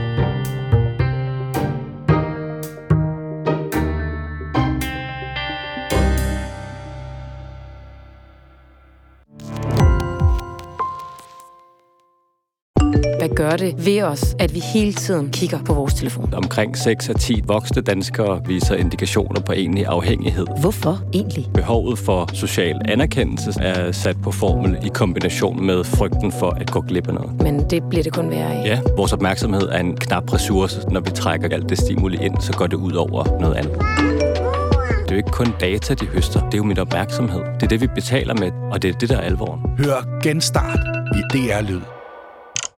Hvad gør det ved os, at vi hele tiden kigger på vores telefon? Omkring seks af ti voksne danskere viser indikationer på egentlig afhængighed. Hvorfor egentlig? Behovet for social anerkendelse er sat på formel i kombination med frygten for at gå glip af noget. Men det bliver det kun værre af. Ja, vores opmærksomhed er en knap ressource. Når vi trækker alt det stimuli ind, så går det ud over noget andet. Det er jo ikke kun data, de høster. Det er jo min opmærksomhed. Det er det, vi betaler med, og det er det, der er alvoren. Hør Genstart i D R Lyd.